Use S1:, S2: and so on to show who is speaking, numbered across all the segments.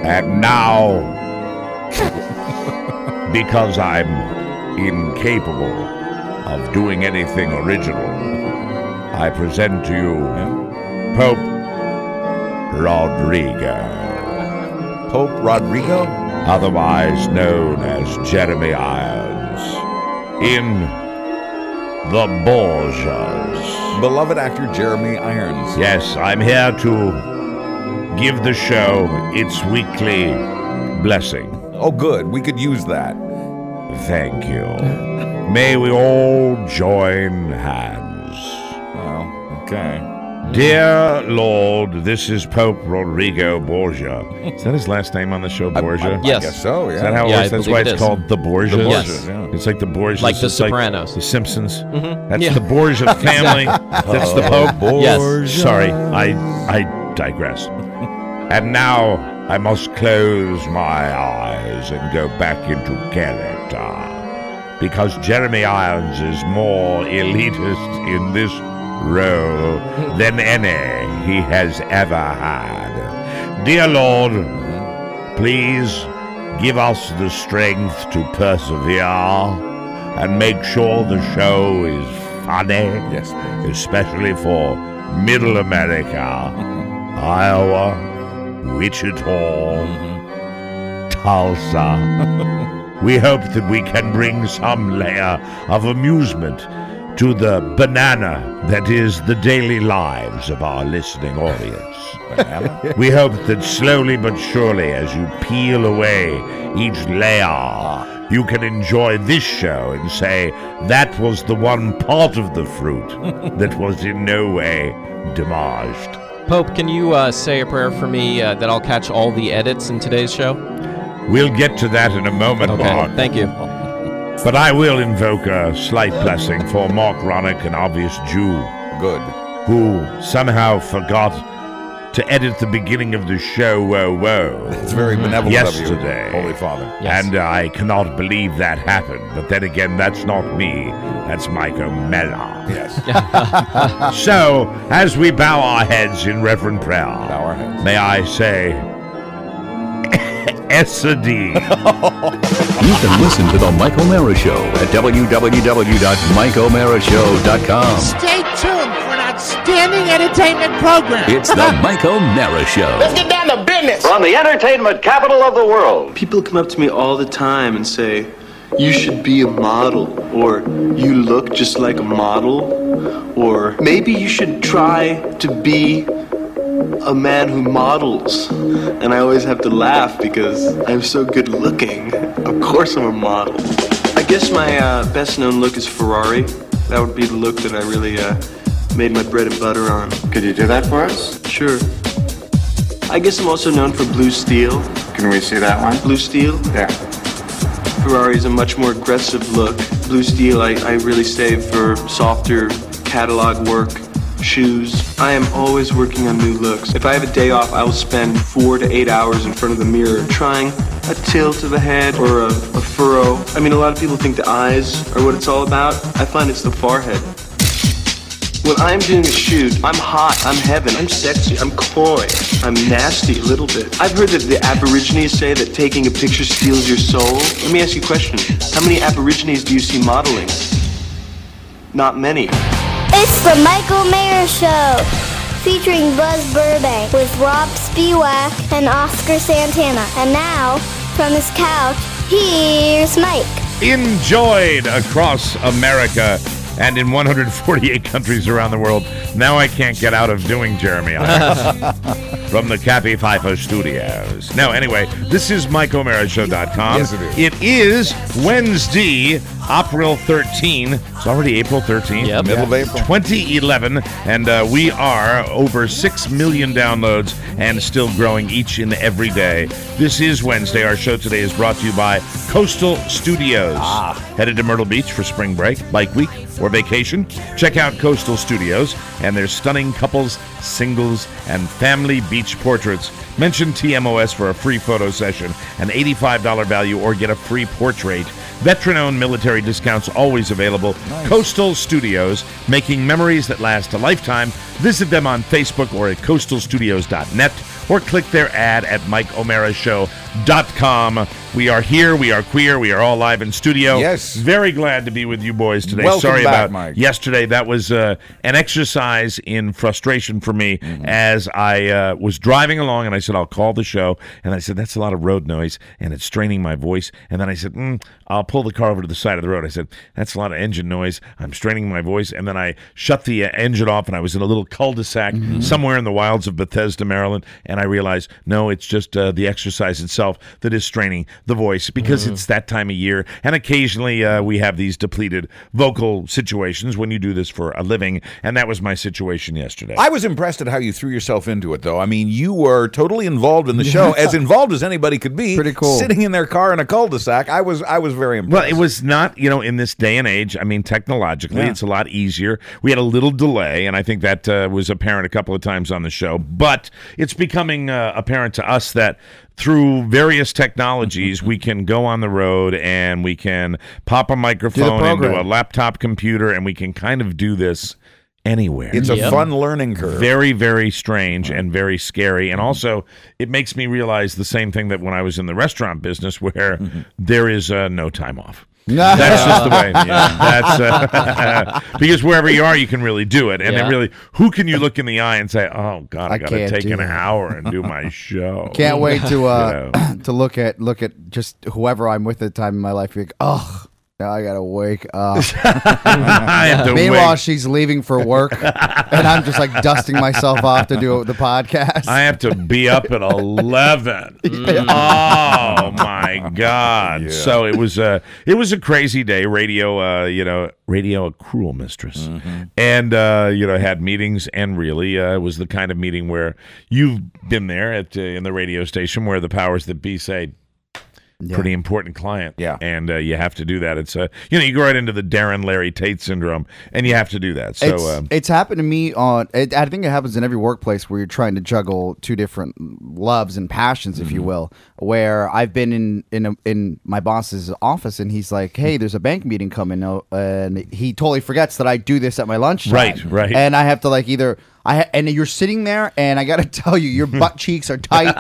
S1: And now, because I'm incapable of doing anything original, I present to you Pope Rodrigo.
S2: Pope Rodrigo?
S1: Otherwise known as Jeremy Irons, in The Borgias.
S2: Beloved actor Jeremy Irons.
S1: Yes, I'm here to give the show its weekly blessing.
S2: Oh, good. We could use that.
S1: Thank you. May we all join hands.
S2: Oh, okay.
S1: Dear Lord, this is Pope Rodrigo Borgia. Is that his last name on the show, Borgia?
S3: Yes.
S2: I guess so, yeah.
S1: Is that how it
S3: Yeah,
S1: works?
S3: I
S1: That's
S3: believe
S1: why
S3: it
S1: it's
S3: is.
S1: called The Borgias?
S2: The
S3: Yes.
S2: Borgias, yeah.
S1: It's like The Borgias.
S3: Like The
S1: It's
S3: Sopranos.
S1: The Simpsons. That's
S3: Yeah.
S1: the Borgia family. That's the Pope.
S3: Yes.
S1: Sorry, I digress. And now I must close my eyes and go back into character. Because Jeremy Irons is more elitist in this role than any he has ever had. Dear Lord, please give us the strength to persevere and make sure the show is funny,
S2: Yes.
S1: especially for Middle America, Iowa, Wichita, Tulsa. We hope that we can bring some layer of amusement to the banana that is the daily lives of our listening audience.
S2: Banana?
S1: We hope that slowly but surely, as you peel away each layer, you can enjoy this show and say, that was the one part of the fruit that was in no way damaged.
S3: Pope, can you say a prayer for me that I'll catch all the edits in today's show?
S1: We'll get to that in a moment,
S3: Okay,
S1: Mark.
S3: thank you.
S1: But I will invoke a slight blessing for Mark Ronick, an obvious Jew,
S2: Good.
S1: who somehow forgot to edit the beginning of the show, whoa,
S2: It's very benevolent
S1: yesterday.
S2: of you, Holy Father.
S3: Yes.
S1: And I cannot believe that happened. But then again, that's not me. That's Mike O'Malley.
S2: Yes.
S1: So, as we bow our heads in reverent prayer,
S2: Bow our heads.
S1: may I say, Essady.
S4: You can listen to The Mike O'Mara Show at www.mikeomarashow.com.
S5: Stay tuned for an outstanding entertainment program.
S4: It's The Mike O'Mara Show.
S5: Let's get down to business.
S6: From the entertainment capital of the world.
S7: People come up to me all the time and say, you should be a model, or you look just like a model, or maybe you should try to be a man who models. And I always have to laugh because I'm so good looking. Of course I'm a model. I guess my best known look is Ferrari. That would be the look that I really made my bread and butter on.
S6: Could you do that for us?
S7: Sure. I guess I'm also known for Blue Steel.
S6: Can we see that one?
S7: Blue Steel?
S6: There.
S7: Ferrari is a much more aggressive look. Blue Steel, I really save for softer catalog work, shoes. I am always working on new looks. If I have a day off, I will spend 4 to 8 hours in front of the mirror trying a tilt of the head or a furrow. I mean, a lot of people think the eyes are what it's all about. I find it's the forehead. When I'm doing a shoot, I'm hot, I'm heaven, I'm sexy, I'm coy, I'm nasty a little bit. I've heard that the Aborigines say that taking a picture steals your soul. Let me ask you a question. How many Aborigines do you see modeling? Not many.
S8: It's the Mike O'Mara Show, featuring Buzz Burbank with Rob Spiewak and Oscar Santana. And now, from his couch, here's Mike.
S1: Enjoyed across America and in 148 countries around the world. Now I can't get out of doing Jeremy Irons from the Cappy FIFO studios. No, anyway, this is MikeO'MaraShow.com.
S2: Yes, it is.
S1: It is Wednesday, April 13. It's already April 13th.
S3: Yep.
S2: Middle of April.
S1: 2011, and we are over 6 million downloads and still growing each and every day. This is Wednesday. Our show today is brought to you by Coastal Studios. Headed to Myrtle Beach for spring break, bike week, or vacation? Check out Coastal Studios and their stunning couples, singles, and family beach portraits. Mention TMOS for a free photo session, an $85 value, or get a free portrait. Veteran-owned military discounts always available. Nice. Coastal Studios, making memories that last a lifetime. Visit them on Facebook or at coastalstudios.net or click their ad at MikeO'MaraShow.com. We are here. We are queer. We are all live in studio.
S2: Yes.
S1: Very glad to be with you boys today.
S2: Welcome
S1: Sorry
S2: back,
S1: about
S2: Mike.
S1: yesterday. That was an exercise in frustration for me as I was driving along, and I said, I'll call the show. And I said, that's a lot of road noise, and it's straining my voice. And then I said, I'll pull the car over to the side of the road. I said, that's a lot of engine noise. I'm straining my voice. And then I shut the engine off, and I was in a little cul-de-sac somewhere in the wilds of Bethesda, Maryland. And I realized, no, it's just the exercise itself that is straining the voice because it's that time of year. And occasionally we have these depleted vocal situations when you do this for a living. And that was my situation yesterday.
S2: I was impressed at how you threw yourself into it, though. I mean, you were totally involved in the show, as involved as anybody could be.
S9: Pretty cool.
S2: Sitting in their car in a cul-de-sac. I was very impressed.
S1: Well, it was not, in this day and age, I mean, technologically, it's a lot easier. We had a little delay, and I think that was apparent a couple of times on the show. But it's becoming apparent to us that through various technologies, we can go on the road and we can pop a microphone into a laptop computer, and we can kind of do this anywhere.
S2: It's a fun learning curve.
S1: Very, very strange and very scary. And also, it makes me realize the same thing that when I was in the restaurant business where there is no time off. That's just the way. That's because wherever you are, you can really do it. And then really, who can you look in the eye and say, "Oh God, I got to take an hour and do my show."
S9: Can't wait to to look at just whoever I'm with at the time in my life. You're like, oh. Now I gotta wake up. Meanwhile, she's leaving for work, and I'm just like dusting myself off to do the podcast.
S1: I have to be up at 11. Oh my God! Yeah. So it was a crazy day. Radio, a cruel mistress, and had meetings, and really it was the kind of meeting where you've been there in the radio station where the powers that be say. Pretty important client.
S2: Yeah.
S1: And you have to do that. It's you go right into the Darren Larry Tate syndrome, and you have to do that. So
S9: it's happened to me I think it happens in every workplace where you're trying to juggle two different loves and passions, if you will, where I've been in my boss's office, and he's like, hey, there's a bank meeting coming, and he totally forgets that I do this at my lunchtime.
S1: Right.
S9: And I have to either... and you're sitting there, and I got to tell you, your butt cheeks are tight,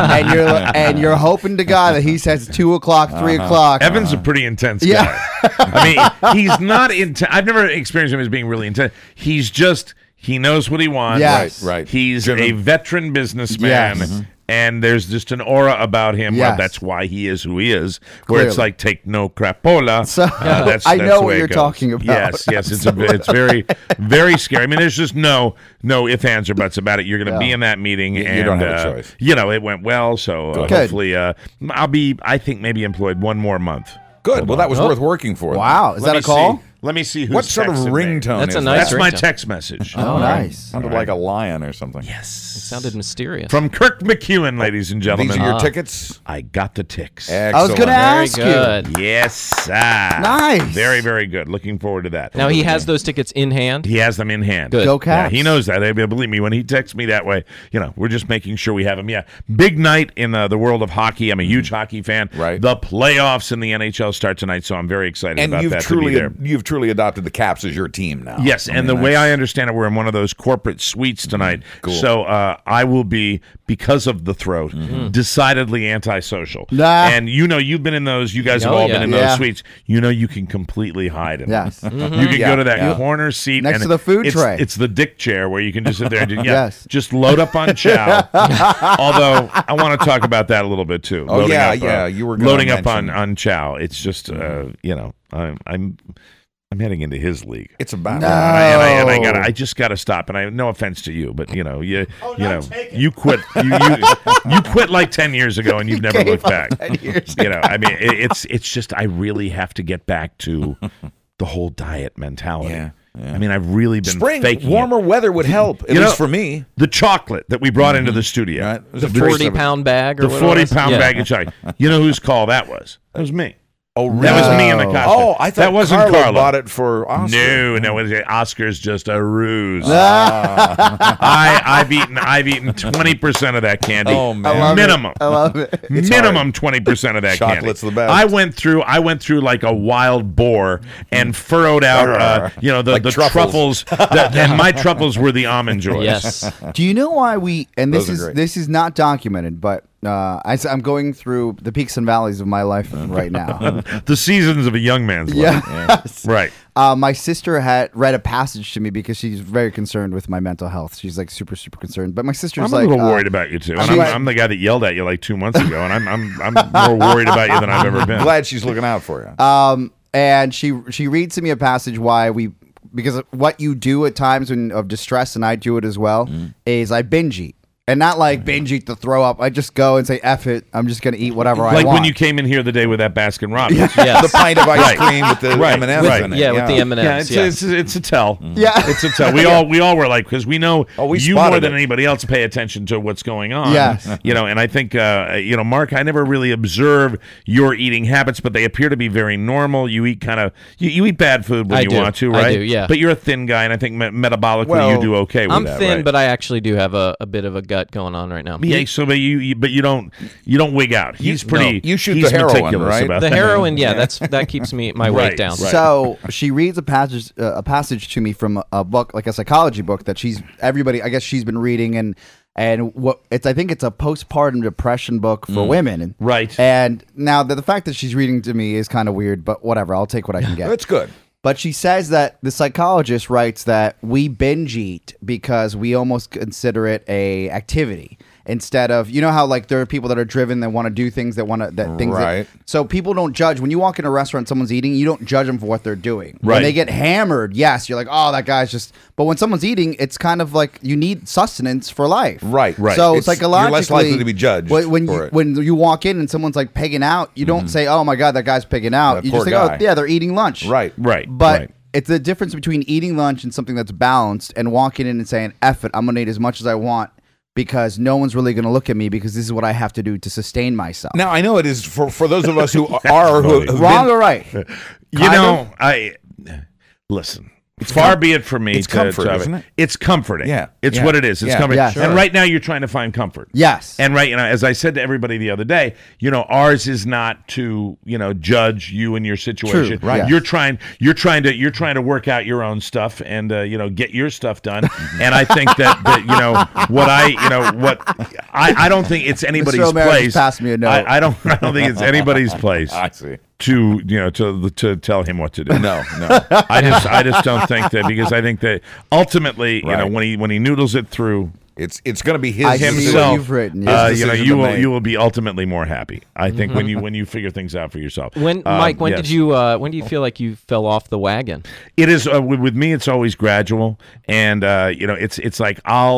S9: and you're hoping to God that he says 2 o'clock, 3 o'clock.
S1: Evan's a pretty intense guy. I mean, he's not intense. I've never experienced him as being really intense. He's just, he knows what he wants.
S9: Yes.
S2: Right.
S1: He's a veteran businessman.
S9: Yes.
S1: And there's just an aura about him.
S9: Yes.
S1: Well, that's why he is who he is. Where
S9: Clearly.
S1: it's like, take no crapola.
S9: So,
S1: that's
S9: I know
S1: the
S9: what
S1: way
S9: you're
S1: it goes.
S9: talking about.
S1: Yes. It's very, very scary. I mean, there's just no ifs, ands, or buts about it. You're going to be in that meeting.
S2: You
S1: and,
S2: don't have a choice.
S1: It went well. So hopefully I'll be, I think, maybe employed one more month.
S2: Good. Well, that was worth working for.
S9: Wow. Is that a call?
S1: Let me see who's
S2: What sort of
S1: texted me.
S2: ringtone
S3: That's
S2: is
S3: a nice
S1: That's my
S3: ringtone.
S1: text message.
S9: Oh, nice.
S2: Sounded like a lion or something.
S1: Yes.
S3: It sounded mysterious.
S1: From Kirk McEwen, ladies and gentlemen.
S2: These are your tickets?
S1: I got the ticks.
S2: Excellent.
S9: I was going to ask
S3: Very good.
S9: you.
S1: Yes.
S9: Nice.
S1: Very, very good. Looking forward to that.
S3: Now he has those tickets in hand.
S1: He has them in hand.
S3: Good.
S9: Go
S1: Yeah,
S9: Caps.
S1: he knows that. Believe me, when he texts me that way, we're just making sure we have him. Yeah. Big night in the world of hockey. I'm a huge hockey fan.
S2: Right.
S1: The playoffs in the NHL start tonight, so I'm very excited
S2: And
S1: about
S2: you've
S1: that to be there.
S2: truly adopted the Caps as your team now.
S1: Yes, and the way I understand it, we're in one of those corporate suites tonight.
S2: Cool.
S1: So I will be, because of the throat, decidedly antisocial.
S9: Nah.
S1: And you've been in those, you guys have all been in those
S9: Yeah.
S1: suites. You can completely hide in them.
S9: Yes.
S1: You can go to that
S2: Yeah.
S1: corner seat.
S9: Next
S1: and
S9: to the food
S1: it's,
S9: tray.
S1: It's the dick chair where you can just sit there and
S9: Yes.
S1: just load up on chow. Although, I want to talk about that a little bit too.
S2: Oh,
S1: Loading
S2: yeah,
S1: up,
S2: yeah. You were gonna
S1: loading up
S2: mention-
S1: on chow. It's just, I'm heading into his league.
S2: It's a battle.
S9: No.
S1: And I just got to stop. And no offense to you, but you quit. You quit like 10 years ago, and you've never looked back.
S9: 10 years
S1: it's just I really have to get back to the whole diet mentality.
S2: Yeah.
S1: I mean, I've really been
S2: Spring,
S1: faking
S2: warmer
S1: it.
S2: weather would help, at least for me.
S1: The chocolate that we brought into the studio,
S2: Right?
S3: The 40-pound bag or
S1: the
S3: whatever it was?
S1: 40-pound
S3: Yeah.
S1: bag of chocolate. You know whose call that was? That was me.
S2: Oh, really?
S1: That was me in the costume.
S2: Oh, I thought
S1: that wasn't
S2: Carla bought it for Oscar.
S1: No, Oscar's just a ruse. I've eaten 20% of that candy.
S2: Oh man,
S1: minimum.
S9: I love it.
S1: Minimum 20% of that candy.
S2: Chocolate's the best.
S1: I went through like a wild boar and furrowed out, the truffles, and my truffles were the almond joys.
S3: Yes.
S9: Do you know why we? And
S2: Those are great.
S9: this is not documented, but I'm going through the peaks and valleys of my life right now.
S1: The seasons of a young man's life.
S9: Yes.
S1: Right.
S9: My sister had read a passage to me because she's very concerned with my mental health. She's like super, super concerned. But my sister's
S1: I'm a little worried about you too. And I'm the guy that yelled at you like 2 months ago, and I'm more worried about you than I've ever been.
S2: Glad she's looking out for you.
S9: And she reads to me a passage because what you do at times of distress, and I do it as well, is I binge eat. And not like binge eat to throw up. I just go and say, F it, I'm just going to eat whatever I want.
S1: Like when you came in here the day with that Baskin Robbins.
S3: Yes.
S2: The pint of ice cream with the M&Ms in it.
S3: Yeah, with the M&Ms.
S1: Yeah, it's a tell.
S9: Yeah.
S1: It's a tell. We all were like, because we know
S2: we
S1: you more
S2: spotted
S1: than
S2: it.
S1: anybody else pay attention to what's going on.
S9: Yes.
S1: And I think, Mark, I never really observe your eating habits, but they appear to be very normal. You eat you eat bad food when you want to, right?
S3: I do, yeah.
S1: But you're a thin guy, and I think metabolically you do okay with
S3: I'm
S1: that,
S3: thin,
S1: right?
S3: but I actually do have a bit of a gut going on right now.
S1: Yeah, so but you don't wig out. He's pretty.
S2: You shoot
S1: he's
S2: the heroin,
S1: meticulous
S2: right?
S1: about
S3: The
S1: that.
S3: heroin, that keeps my weight down.
S1: Right.
S9: So she reads a passage to me from a book, like a psychology book that I guess she's been reading, and I think it's a postpartum depression book for women.
S1: Right.
S9: And now the fact that she's reading to me is kind of weird, but whatever, I'll take what I can get.
S2: That's good.
S9: But she says that the psychologist writes that we binge eat because we almost consider it a activity instead of, you know how like there are people that are driven that want to do things
S2: Right.
S9: so people don't judge when you walk in a restaurant, someone's eating, you don't judge them for what they're doing.
S1: Right.
S9: When they get hammered, yes, you're like, oh, that guy's just. But when someone's eating, it's kind of like you need sustenance for life.
S2: Right.
S9: So
S2: It's-
S9: psychologically,
S2: you're less likely to be judged
S9: when you walk in and someone's like pigging out, you don't say, oh my god, that guy's pigging out.
S2: That
S9: You
S2: poor
S9: just think,
S2: guy.
S9: oh yeah, they're eating lunch.
S2: Right.
S9: But it's the difference between eating lunch and something that's balanced and walking in and saying, F it, I'm going to eat as much as I want because no one's really going to look at me because this is what I have to do to sustain myself.
S2: Now, I know it is for those of us who are who've
S9: Wrong
S2: been-
S9: or right?
S1: Listen. Far be it from me
S2: it's comfort, isn't it?
S1: It's comforting.
S2: Yeah.
S1: It's
S2: Yeah.
S1: what it is. It's
S2: Yeah.
S1: comforting.
S9: Yeah, sure.
S1: And right now you're trying to find comfort.
S9: Yes.
S1: And as I said to everybody the other day, ours is not to, judge you and your situation.
S9: True, right.
S1: You're trying to work out your own stuff and get your stuff done. And I think that I don't think it's anybody's
S9: Mr. O'Mara
S1: place.
S9: just passed me a note.
S1: I don't think it's anybody's place.
S2: I see.
S1: To tell him what to do.
S2: No.
S1: I just don't think that, because I think that ultimately,
S2: Right.
S1: when he noodles it through
S2: It's going to be his
S9: I see what
S1: himself,
S9: you've written,
S2: his
S9: yes.
S2: decision
S1: you
S2: to
S1: will
S2: make.
S1: you will be ultimately more happy. I think when you figure things out for yourself.
S3: Mike, when
S1: yes.
S3: did you when do you feel like you fell off the wagon?
S1: It is with me. It's always gradual, and it's like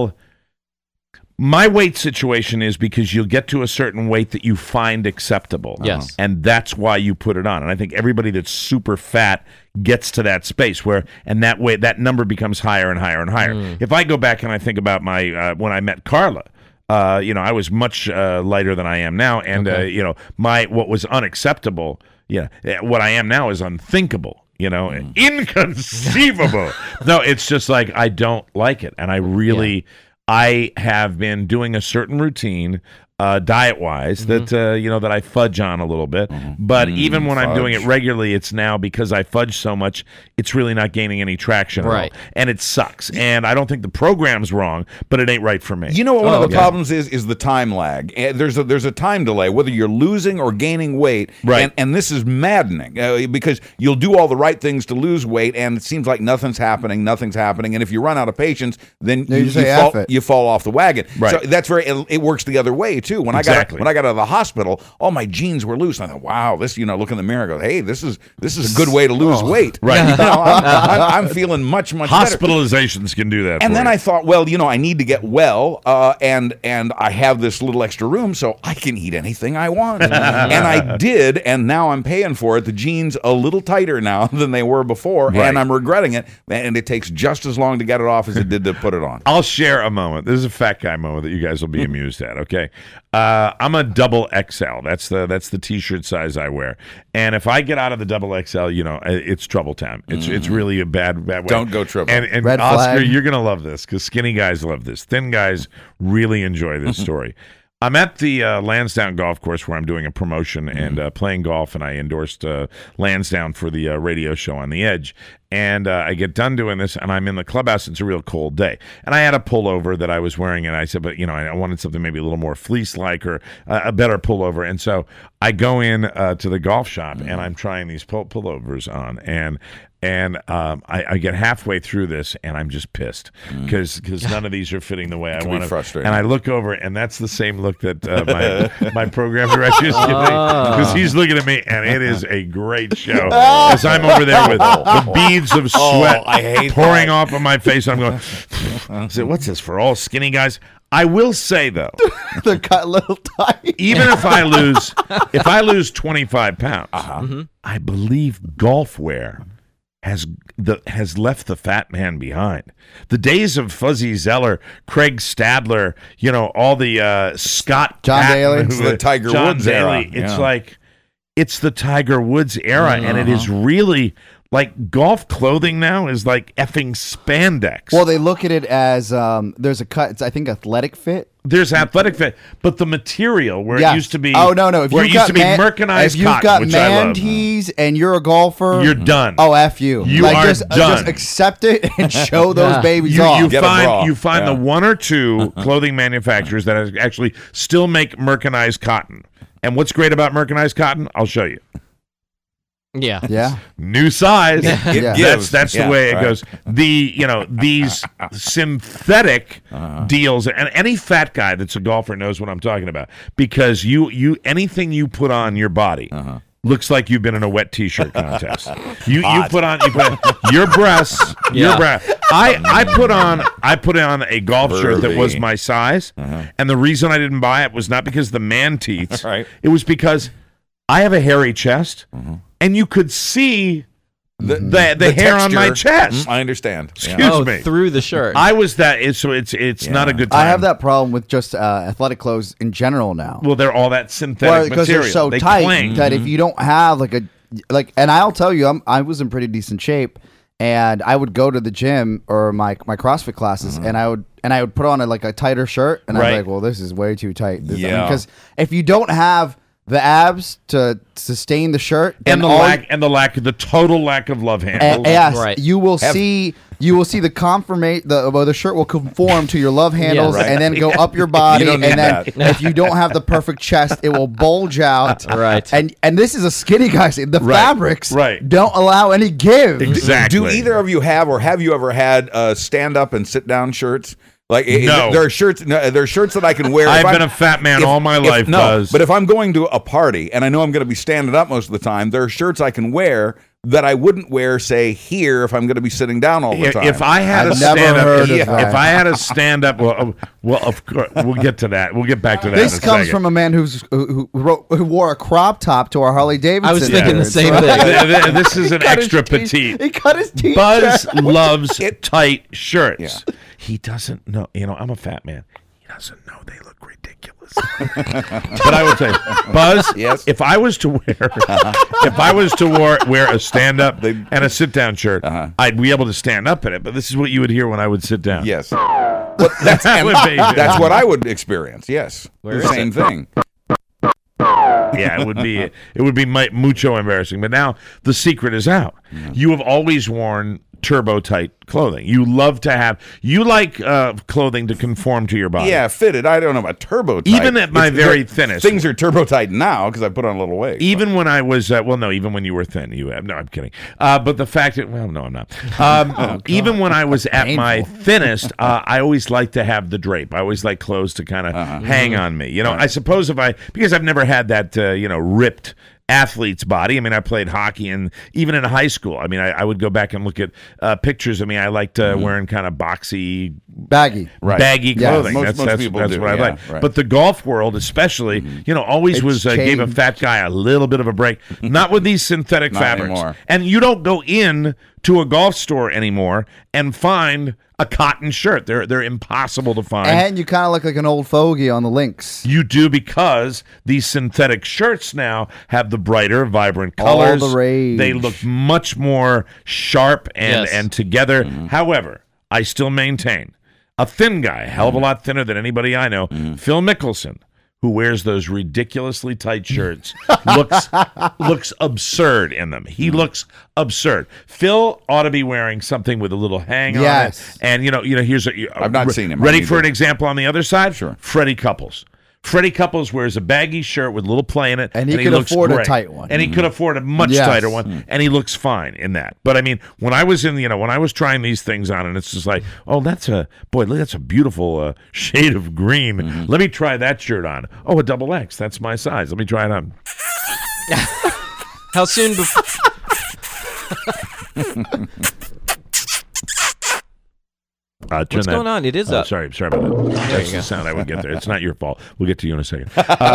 S1: my weight situation is because you'll get to a certain weight that you find acceptable.
S3: Yes.
S1: And that's why you put it on. And I think everybody that's super fat gets to that space and that number becomes higher and higher and higher. If I go back and I think about my when I met Carla, I was much lighter than I am now, and what was unacceptable, what I am now is unthinkable. Inconceivable. No, it's just like I don't like it, and I really. Yeah. I have been doing a certain routine, diet-wise, that I fudge on a little bit. But even when I'm doing it regularly, it's now because I fudge so much, it's really not gaining any traction at all. And it sucks. And I don't think the program's wrong, but it ain't right for me.
S2: You know what one of the problems is the time lag. There's a time delay, whether you're losing or gaining weight.
S1: Right.
S2: And this is maddening because you'll do all the right things to lose weight, and it seems like nothing's happening. And if you run out of patience, then you fall off the wagon.
S1: Right.
S2: So that's it works the other way too. When I got out of the hospital, all my jeans were loose. And I thought, wow, this, look in the mirror and go, hey, this is a good way to lose weight.
S1: Right.
S2: I'm feeling much better.
S1: Hospitalizations can do that.
S2: And then I thought, well, I need to get well, and I have this little extra room, so I can eat anything I want. And I did, and now I'm paying for it. The jeans a little tighter now than they were before, and I'm regretting it. And it takes just as long to get it off as it did to put it on.
S1: I'll share a moment. This is a fat guy moment that you guys will be amused at, okay? I'm a double XL. That's the t-shirt size I wear. And if I get out of the double XL, it's trouble time. It's really a bad way.
S2: Don't go triple.
S1: And
S9: Red
S1: Oscar,
S9: flag.
S1: you're gonna love this because skinny guys love this. Thin guys really enjoy this story. I'm at the Lansdowne Golf Course where I'm doing a promotion and playing golf, and I endorsed Lansdowne for the radio show On the Edge. And I get done doing this, and I'm in the clubhouse. It's a real cold day. And I had a pullover that I was wearing, and I said, but, I wanted something maybe a little more fleece-like or a better pullover. And so I go in to the golf shop, and I'm trying these pullovers on. And I get halfway through this, and I'm just pissed because none of these are fitting the way I want to.
S2: Frustrating.
S1: And I look over, and that's the same look that my program director is giving because he's looking at me, and it is a great show as I'm over there with the beads of sweat
S2: I hate
S1: pouring off of my face. I'm going, I said, what's this for all skinny guys? I will say though,
S9: They're cut a little tight.
S1: even if I lose 25 pounds, I believe golf wear has left the fat man behind. The days of Fuzzy Zeller, Craig Stadler, all the Scott
S9: John
S1: Patton,
S9: Daly.
S2: It's the Tiger
S1: John
S2: Woods
S1: Daly.
S2: era.
S1: It's
S2: Yeah.
S1: like it's the Tiger Woods era, and it is really like golf clothing now is like effing spandex.
S9: Well, they look at it as there's a cut. It's, I think, athletic fit.
S1: There's athletic fit, but the material where
S9: Yes.
S1: it used to be.
S9: Oh no. If
S1: where it
S9: you've
S1: used
S9: got
S1: to be mercanized
S9: if you've
S1: cotton,
S9: got
S1: which I
S9: man
S1: love.
S9: tees and you're a golfer,
S1: You're done.
S9: Oh, F you.
S1: You are
S9: just
S1: done.
S9: accept it and show those babies
S1: You
S9: off.
S2: Get 'em raw.
S1: find
S2: Yeah.
S1: the one or two clothing manufacturers that actually still make mercanized cotton. And what's great about mercanized cotton? I'll show you.
S3: Yeah.
S9: Yeah.
S1: New size.
S2: It
S9: Yeah.
S2: gives.
S1: That's the
S2: Yeah,
S1: way it
S2: right.
S1: goes. These synthetic deals, and any fat guy that's a golfer knows what I'm talking about because you anything you put on your body looks like you've been in a wet t-shirt contest. you put on your breasts.
S3: Yeah.
S1: Your breast. I put on a golf shirt that was my size, and the reason I didn't buy it was not because of the man teeth.
S2: Right.
S1: It was because I have a hairy chest, and you could see the hair on my
S2: texture.
S1: chest.
S2: I understand.
S1: Excuse me.
S3: Through the shirt.
S1: I was that. So it's not a good time.
S9: I have that problem with just athletic clothes in general now.
S1: Well, they're all that synthetic
S9: Because
S1: material.
S9: they're so
S1: they
S9: tight
S1: cling.
S9: that if you don't have and I'll tell you, I was in pretty decent shape, and I would go to the gym or my CrossFit classes, and I would put on a tighter shirt, and I'd
S1: Right.
S9: be like, well, this is way too tight.
S2: Yeah.
S9: Because if you don't have the abs to sustain the shirt,
S1: and the
S9: all-
S1: the total lack of love handles.
S9: yes,
S3: Right.
S9: you will see the shirt will conform to your love handles
S2: Right.
S9: and then go up your body,
S2: You don't
S9: and
S2: need
S9: then if you don't have the perfect chest, it will bulge out.
S3: Right.
S9: And this is a skinny guy. The
S1: Right.
S9: fabrics
S1: Right.
S9: don't allow any give.
S1: Exactly.
S2: Do either of you have, or have you ever had stand up and sit down shirts? Like
S1: No.
S2: there are shirts. No, there are shirts that I can wear.
S1: I've
S2: if
S1: been
S2: I'm-
S1: a fat man all my life,
S2: No,
S1: Buzz.
S2: but if I'm going to a party and I know I'm going to be standing up most of the time, there are shirts I can wear that I wouldn't wear, say, here if I'm going to be sitting down all the time.
S1: If I had
S9: I've
S1: a
S9: never
S1: stand
S9: heard
S1: up,
S9: of that.
S1: if I had a stand up, well, of course, we'll get to that. We'll get back to that.
S9: This
S1: in a
S9: comes
S1: second.
S9: from a man who wore a crop top to our Harley Davidson.
S3: I was thinking the
S9: shirt.
S3: same
S9: So-
S3: thing.
S1: This is an
S9: Cut his
S1: extra
S9: teeth-
S1: petite.
S9: He cut his teeth.
S1: Buzz
S9: short.
S1: loves tight shirts.
S2: Yeah.
S1: He doesn't know. I'm a fat man. He doesn't know they look ridiculous. But I would say, Buzz,
S2: Yes.
S1: if I was to wear a stand up and a sit down shirt, I'd be able to stand up in it. But this is what you would hear when I would sit down.
S2: yes, but that's
S1: That would be-
S2: that's what I would experience. Yes,
S3: Where
S2: the
S3: is
S2: same thing.
S1: Yeah, it would be mucho embarrassing. But now the secret is out. You have always worn turbo tight clothing. You love to have. You like clothing to conform to your body.
S2: Yeah, fitted. I don't know about turbo tight.
S1: Even at my very thinnest.
S2: things are turbo tight now because I put on a little weight.
S1: Even when I was, even when you were thin, no, I'm kidding. But the fact that, no, I'm not. Even when I was at my thinnest, I always like to have the drape. I always like clothes to kind of hang on me. I suppose because I've never had that, ripped athlete's body. I mean, I played hockey, and even in high school, I mean, I would go back and look at pictures of me. I liked wearing kind of boxy,
S9: baggy.
S1: baggy
S9: Yeah,
S1: clothing.
S2: most
S1: that's
S2: people
S1: that's
S2: do,
S1: what I
S2: yeah,
S1: like.
S2: right.
S1: But the golf world, especially, always
S9: It's
S1: gave a
S9: changed.
S1: fat guy a little bit of a break. Not with these synthetic
S2: Not
S1: fabrics.
S2: anymore.
S1: And you don't go in to a golf store anymore and find a cotton shirt. They're impossible to find.
S9: And you kind of look like an old fogey on the links.
S1: You do, because these synthetic shirts now have the brighter, vibrant colors.
S9: All the rage.
S1: They look much more sharp and together. However, I still maintain a thin guy, a hell of a lot thinner than anybody I know, Phil Mickelson, who wears those ridiculously tight shirts, looks absurd in them. He looks absurd. Phil ought to be wearing something with a little hang on it. And here's
S2: I've not seen him.
S1: Ready for an example on the other side?
S2: Sure.
S1: Freddie Couples. Freddie Couples wears a baggy shirt with a little play in it,
S9: and he
S1: he
S9: could
S1: looks
S9: afford
S1: great.
S9: a tight one.
S1: And he could afford a much tighter one, and he looks fine in that. But I mean, when I was when I was trying these things on, and it's just like, oh, that's a beautiful shade of green. Let me try that shirt on. Oh, a double X. That's my size. Let me try it on.
S3: How soon before? What's going on? It is up.
S1: Sorry about that. That's the sound I would get there. It's not your fault. We'll get to you in a second.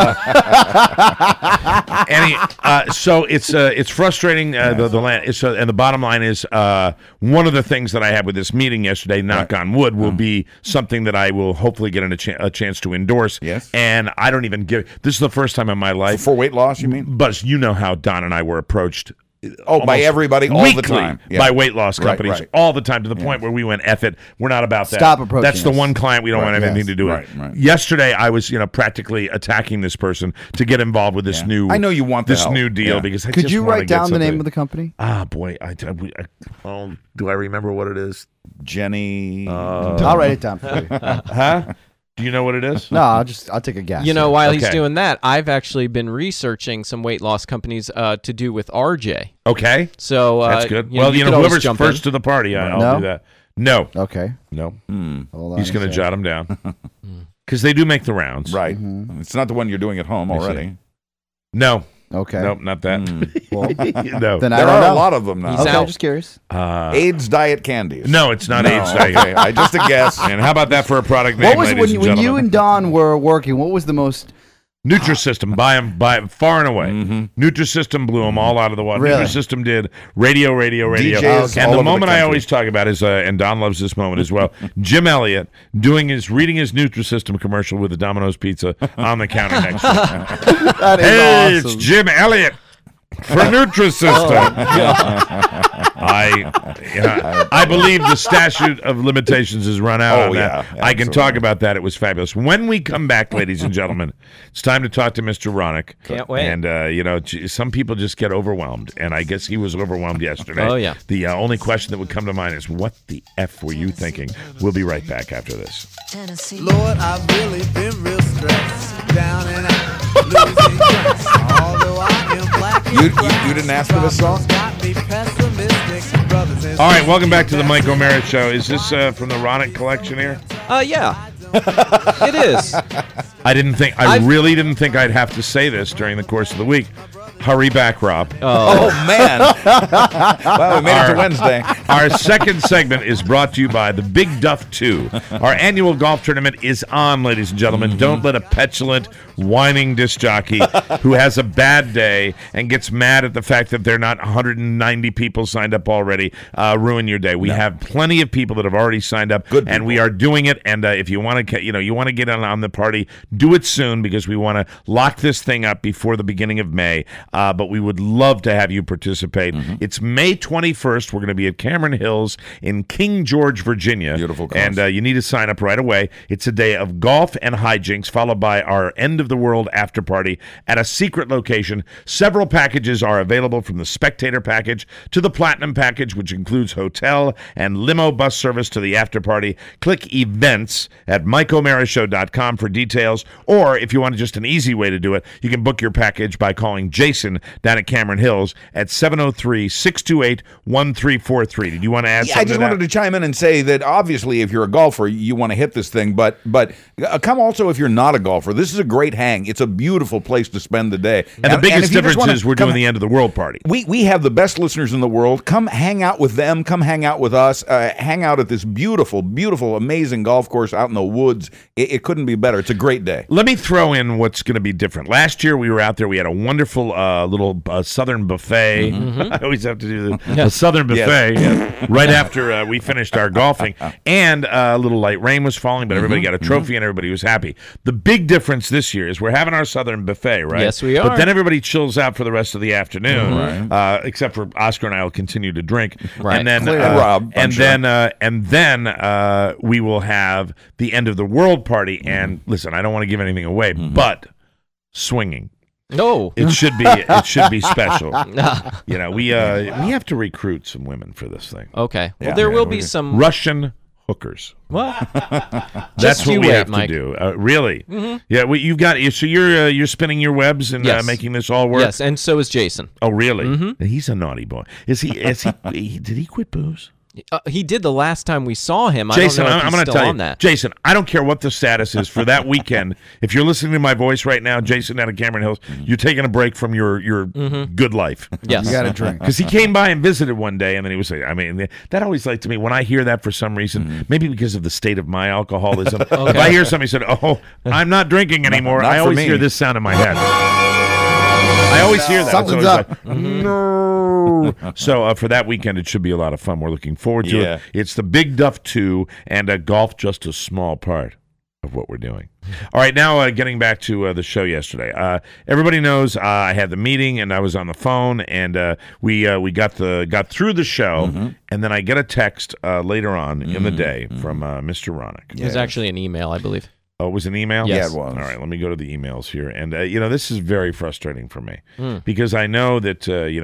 S1: So it's frustrating. The land. And the bottom line is, one of the things that I had with this meeting yesterday, knock on wood, will be something that I will hopefully get a chance to endorse.
S2: Yes.
S1: And I don't even give. This is the first time in my life
S2: For weight loss, you mean?
S1: But you know how Don and I were approached.
S2: By everybody all
S1: weekly
S2: the time.
S1: by weight loss companies
S2: right.
S1: all the time, to the point where we went, F it, we're not about that.
S9: Stop approaching
S1: That's the
S9: us.
S1: one client we don't want anything to do with.
S2: Right.
S1: Yesterday, I was practically attacking this person to get involved with this new.
S2: I know you want the
S1: this
S2: help.
S1: new deal
S2: Yeah.
S1: because I
S9: Could
S1: just
S9: you
S1: wanna
S9: write
S1: get
S9: down the name
S1: something.
S9: of the company?
S1: Ah, boy, do I remember what it is?
S2: Jenny.
S9: I'll write it down for you.
S1: Huh? Do you know what it is?
S9: No, I'll take a guess.
S3: While he's
S1: Okay.
S3: doing that, I've actually been researching some weight loss companies to do with RJ.
S1: Okay,
S3: So
S1: that's good.
S3: you could always
S1: whoever's
S3: jump
S1: first
S3: in.
S1: to the party, I'll
S9: No?
S1: do that. No,
S9: Okay.
S1: no,
S9: Hold on
S1: he's
S9: a
S1: going to
S9: sec.
S1: jot them down because they do make the rounds.
S2: Right. It's not the one you're doing at home
S1: see.
S2: already.
S1: No,
S9: Okay.
S1: nope, not that.
S9: Well,
S1: No,
S9: then I
S2: There
S9: don't
S2: are
S9: know.
S2: a lot of them now.
S3: He's
S9: Okay,
S3: out.
S9: I'm just curious.
S2: AIDS diet candies.
S1: no, it's not
S2: No,
S1: AIDS. Diet.
S2: okay. I just a guess.
S1: And how about that for a product name,
S9: What was
S1: ladies and
S9: when you
S1: gentlemen?
S9: and Don were working? What was the most?
S1: Nutrisystem, by far and away. Nutrisystem blew them all out of the water.
S9: Really?
S1: Nutrisystem did radio.
S2: DJs
S1: And
S2: all
S1: the
S2: over the
S1: moment I
S2: country.
S1: always talk about is, and Don loves this moment as well, Jim Elliott reading his Nutrisystem commercial with the Domino's pizza on the counter next to him.
S9: That is
S1: Hey,
S9: awesome.
S1: it's Jim Elliott for Nutrisystem. I believe the statute of limitations has run out on that. I can talk about that. It was fabulous. When we come back, ladies and gentlemen, it's time to talk to Mr. Ronick.
S3: Can't wait.
S1: And, some people just get overwhelmed, and I guess he was overwhelmed yesterday.
S3: Oh, yeah.
S1: The only question that would come to mind is, what the F were you thinking? We'll be right back after this.
S10: Lord, I've really been real stressed, down and out, losing trust. Although I am black and
S2: You didn't ask for this song?
S10: got me pessimistic, brothers and
S1: All right, welcome back to the Mike O'Mara Show. Is this from the Ronick collection here?
S3: Yeah. It is.
S1: I really didn't think I'd have to say this during the course of the week. Hurry back, Rob.
S2: Oh, man. Well, we made it to Wednesday.
S1: Our second segment is brought to you by the Big Duff 2. Our annual golf tournament is on, ladies and gentlemen. Don't let a petulant, whining disc jockey who has a bad day and gets mad at the fact that there are not 190 people signed up already ruin your day. We have plenty of people that have already signed up, and we are doing it. And if you want to, you want to get on the party, do it soon, because we want to lock this thing up before the beginning of May. But we would love to have you participate. It's May 21st. We're going to be at Cameron Hills in King George, Virginia.
S2: Beautiful cause.
S1: And you need to sign up right away. It's a day of golf and hijinks, followed by our end of the world after party at a secret location. Several packages are available, from the spectator package to the platinum package, which includes hotel and limo bus service to the after party. Click events at MikeO'MaraShow.com for details. Or if you want just an easy way to do it, you can book your package by calling Jason down at Cameron Hills at 703-628-1343. Did you want to add something
S2: I just
S1: to that?
S2: wanted to chime in and say that obviously if you're a golfer, you want to hit this thing, but come also if you're not a golfer. This is a great hang. It's a beautiful place to spend the day.
S1: And the biggest
S2: if you just
S1: difference
S2: wanna
S1: is we're doing the end of the world party.
S2: We have the best listeners in the world. Come hang out with them. Come hang out with us. Hang out at this beautiful, beautiful, amazing golf course out in the woods. It couldn't be better. It's a great day.
S1: Let me throw in what's going to be different. Last year we were out there. We had a wonderful little Southern buffet.
S3: Mm-hmm.
S1: I always have to do the Southern buffet right after we finished our golfing. And a little light rain was falling, but everybody got a trophy and everybody was happy. The big difference this year is we're having our Southern buffet, right?
S3: Yes, we are.
S1: But then everybody chills out for the rest of the afternoon, except for Oscar and I will continue to drink.
S3: Right.
S1: And then,
S2: Rob,
S1: and then we will have the end of the world party. And listen, I don't want to give anything away, but swinging.
S3: No,
S1: it should be special. You know, we have to recruit some women for this thing.
S3: Okay. Well, there will be some
S1: Russian hookers.
S3: What?
S1: That's what we have
S3: Mike.
S1: to do. Really?
S3: Mm-hmm.
S1: Yeah. Well, you've got. So you're spinning your webs and
S3: Yes.
S1: making this all work.
S3: Yes, and so is Jason.
S1: Oh, really?
S3: Mm-hmm.
S1: He's a naughty boy. Is he? Did he quit booze?
S3: He did the last time we saw him.
S1: Jason,
S3: I don't know if
S1: I'm
S3: he's
S1: going to
S3: still
S1: tell
S3: on
S1: you,
S3: that.
S1: Jason, I don't care what the status is for that weekend. If you're listening to my voice right now, Jason down at Cameron Hills, you're taking a break from your good life.
S3: Yes.
S9: You got to drink.
S1: Because he came by and visited one day, and then he was saying, I mean, that always like to me, when I hear that for some reason, maybe because of the state of my alcoholism, if I hear somebody say, oh, I'm not drinking anymore,
S2: not
S1: I
S2: for
S1: always
S2: me.
S1: hear this sound in my head. I always hear that.
S9: Something's
S1: It's always
S9: up.
S1: like, no. So for that weekend, it should be a lot of fun. We're looking forward to
S2: Yeah.
S1: it. It's the Big Duff 2, and golf just a small part of what we're doing. All right, now getting back to the show yesterday. Everybody knows I had the meeting and I was on the phone, and we got through the show, and then I get a text later on in the day from Mr. Ronick.
S3: It was actually an email, I believe.
S1: Oh, it was an email?
S3: Yes.
S2: Yeah, it was.
S1: All right, let me go to the emails here. And, this is very frustrating for me because I know that,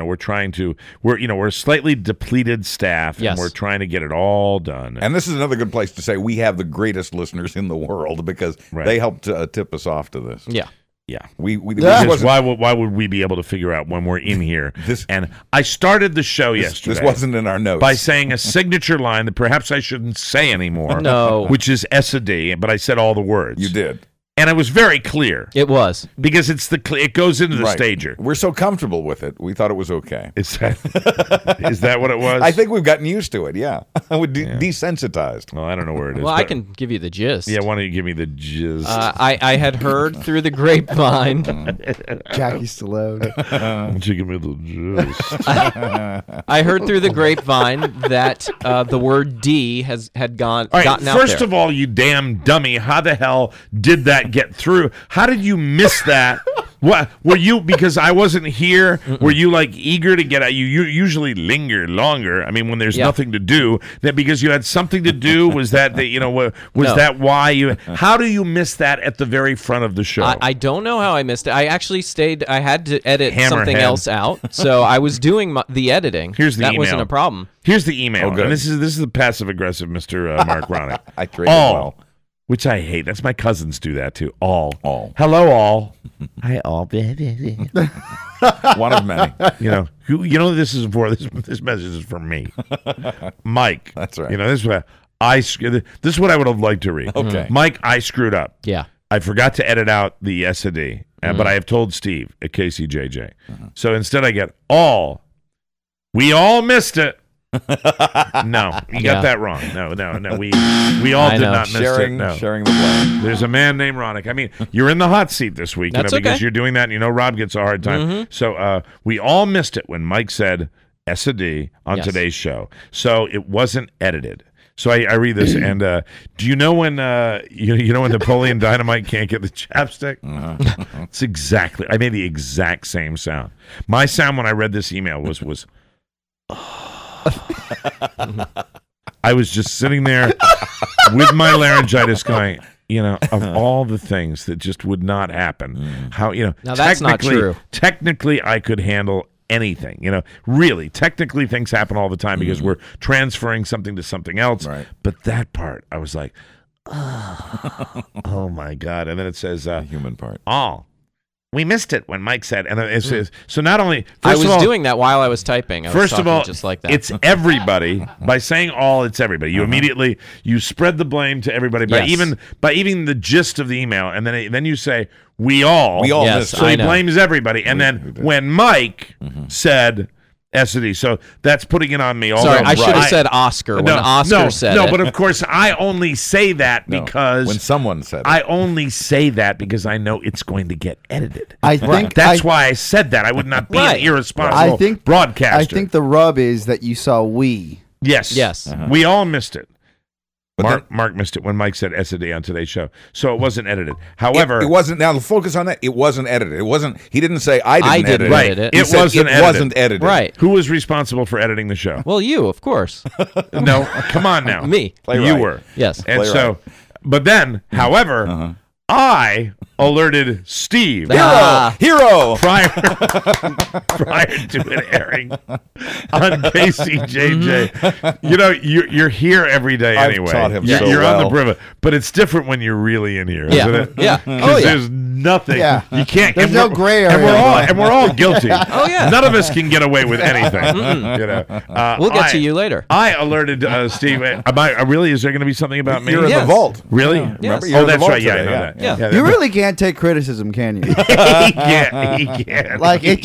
S1: we're a slightly depleted staff
S3: Yes.
S1: and we're trying to get it all done.
S2: And this is another good place to say we have the greatest listeners in the world because they helped tip us off to this.
S3: Yeah.
S1: Yeah.
S2: This
S1: Why would we be able to figure out when we're in here? And I started the show yesterday.
S2: This wasn't in our notes.
S1: By saying a signature line that perhaps I shouldn't say anymore.
S3: No.
S1: Which is S-A-D, but I said all the words.
S2: You did.
S1: And it was very clear.
S3: It was.
S1: Because it goes into the
S2: Right.
S1: stager.
S2: We're so comfortable with it, we thought it was okay.
S1: Is that what it was?
S2: I think we've gotten used to it, yeah. We're desensitized.
S1: Well, I don't know where it is.
S3: Well, I
S1: but-
S3: can give you the gist.
S1: Yeah, why don't you give me the gist?
S3: I had heard through the grapevine.
S9: Jackie Stallone.
S1: Why don't you give me the gist?
S3: I heard through the grapevine that the word D had
S1: All right,
S3: gotten out
S1: first
S3: there.
S1: of all, you damn dummy, how the hell did that get through? How did you miss that? What were you, because I wasn't here, were you like eager to get out? You usually linger longer. I mean, when there's nothing to do, that because you had something to do, was that was
S3: No.
S1: that why you, how do you miss that at the very front of the show?
S3: I don't know how I missed it. I actually stayed. I had to edit something
S1: Hammerhead.
S3: else out, so I was doing the editing.
S1: Here's the
S3: that
S1: email.
S3: wasn't a problem.
S1: Here's the email.
S2: Oh, good.
S1: And this is the passive aggressive Mr. Mark Ronick.
S2: I traded
S1: all,
S2: well.
S1: which I hate. That's my cousins do that too. All.
S2: Hello,
S1: all. Hi, all.
S2: One of many.
S1: Who this is for. This message is for me, Mike.
S2: That's right.
S1: This is what I would have liked to read.
S2: Okay.
S1: Mike, I screwed up.
S3: Yeah.
S1: I forgot to edit out the S&D, but I have told Steve at KCJJ. So instead I get all. We all missed it. No, you got that wrong. No. We all did not miss it. No.
S2: Sharing the blame.
S1: There's a man named Ronick. I mean, you're in the hot seat this week,
S3: That's
S1: because
S3: okay.
S1: you're doing that. And Rob gets a hard time. So we all missed it when Mike said S&D on today's show. So it wasn't edited. So I read this, and do you know when when Napoleon Dynamite can't get the chapstick? It's exactly. I made the exact same sound. My sound when I read this email was. I was just sitting there with my laryngitis going, of all the things that just would not happen, how,
S3: Now that's not true.
S1: Technically, I could handle anything, really. Technically, things happen all the time because we're transferring something to something else.
S2: Right.
S1: But that part, I was like, oh my God. And then it says,
S2: The human part.
S1: all. We missed it when Mike said, and it says, so not only,
S3: I
S1: first
S3: was
S1: of all,
S3: doing that while I was typing. I was
S1: First of
S3: talking
S1: all,
S3: just like that.
S1: it's everybody. By saying all, it's everybody. You immediately you spread the blame to everybody by
S3: Yes.
S1: even the gist of the email, and then you say we all
S2: We all
S3: Yes,
S2: missed
S1: so
S3: I
S1: he
S3: know.
S1: blames everybody. And then when Mike said Essity. So that's putting it on me.
S3: Sorry,
S1: Although,
S3: I should have said Oscar when Oscar said it.
S1: No, but of course I only say that because
S2: when someone said it.
S1: I only say that because I know it's going to get edited.
S9: I think
S1: that's why I said that. I would not be an irresponsible broadcaster.
S9: I think the rub is that you saw we.
S1: Yes. We all missed it. Mark missed it when Mike said Essity on today's show, so it wasn't edited. However,
S2: it wasn't. Now, the focus on that. It wasn't edited. It wasn't. He didn't say I didn't edit it.
S1: Right. It wasn't edited.
S3: Right.
S1: Who was responsible for editing the show?
S3: Well, you, of course.
S1: No, come on now.
S3: Me.
S1: You were.
S3: Yes.
S1: And so, but then, however, I alerted Steve.
S2: Hero.
S1: Prior to it airing on KCJJ. You know, you're here every day anyway.
S2: I've taught him
S1: you're
S2: so
S1: on
S2: well.
S1: the perimeter, but it's different when you're really in here, isn't it?
S3: Yeah.
S1: Because there's nothing.
S9: Yeah.
S1: You can't.
S9: There's no gray area.
S1: And we're all guilty.
S3: Oh, yeah.
S1: None of us can get away with anything. You know.
S3: We'll get to you later.
S1: I alerted Steve. Really? Is there going to be something about me?
S2: You're in the vault.
S1: Really?
S2: Remember?
S3: Yes.
S2: You're in the
S1: That's
S2: vault
S1: right. Yeah, I
S2: today,
S1: know that.
S3: Yeah.
S9: You really can't take criticism, can you?
S1: He can't.
S9: Like you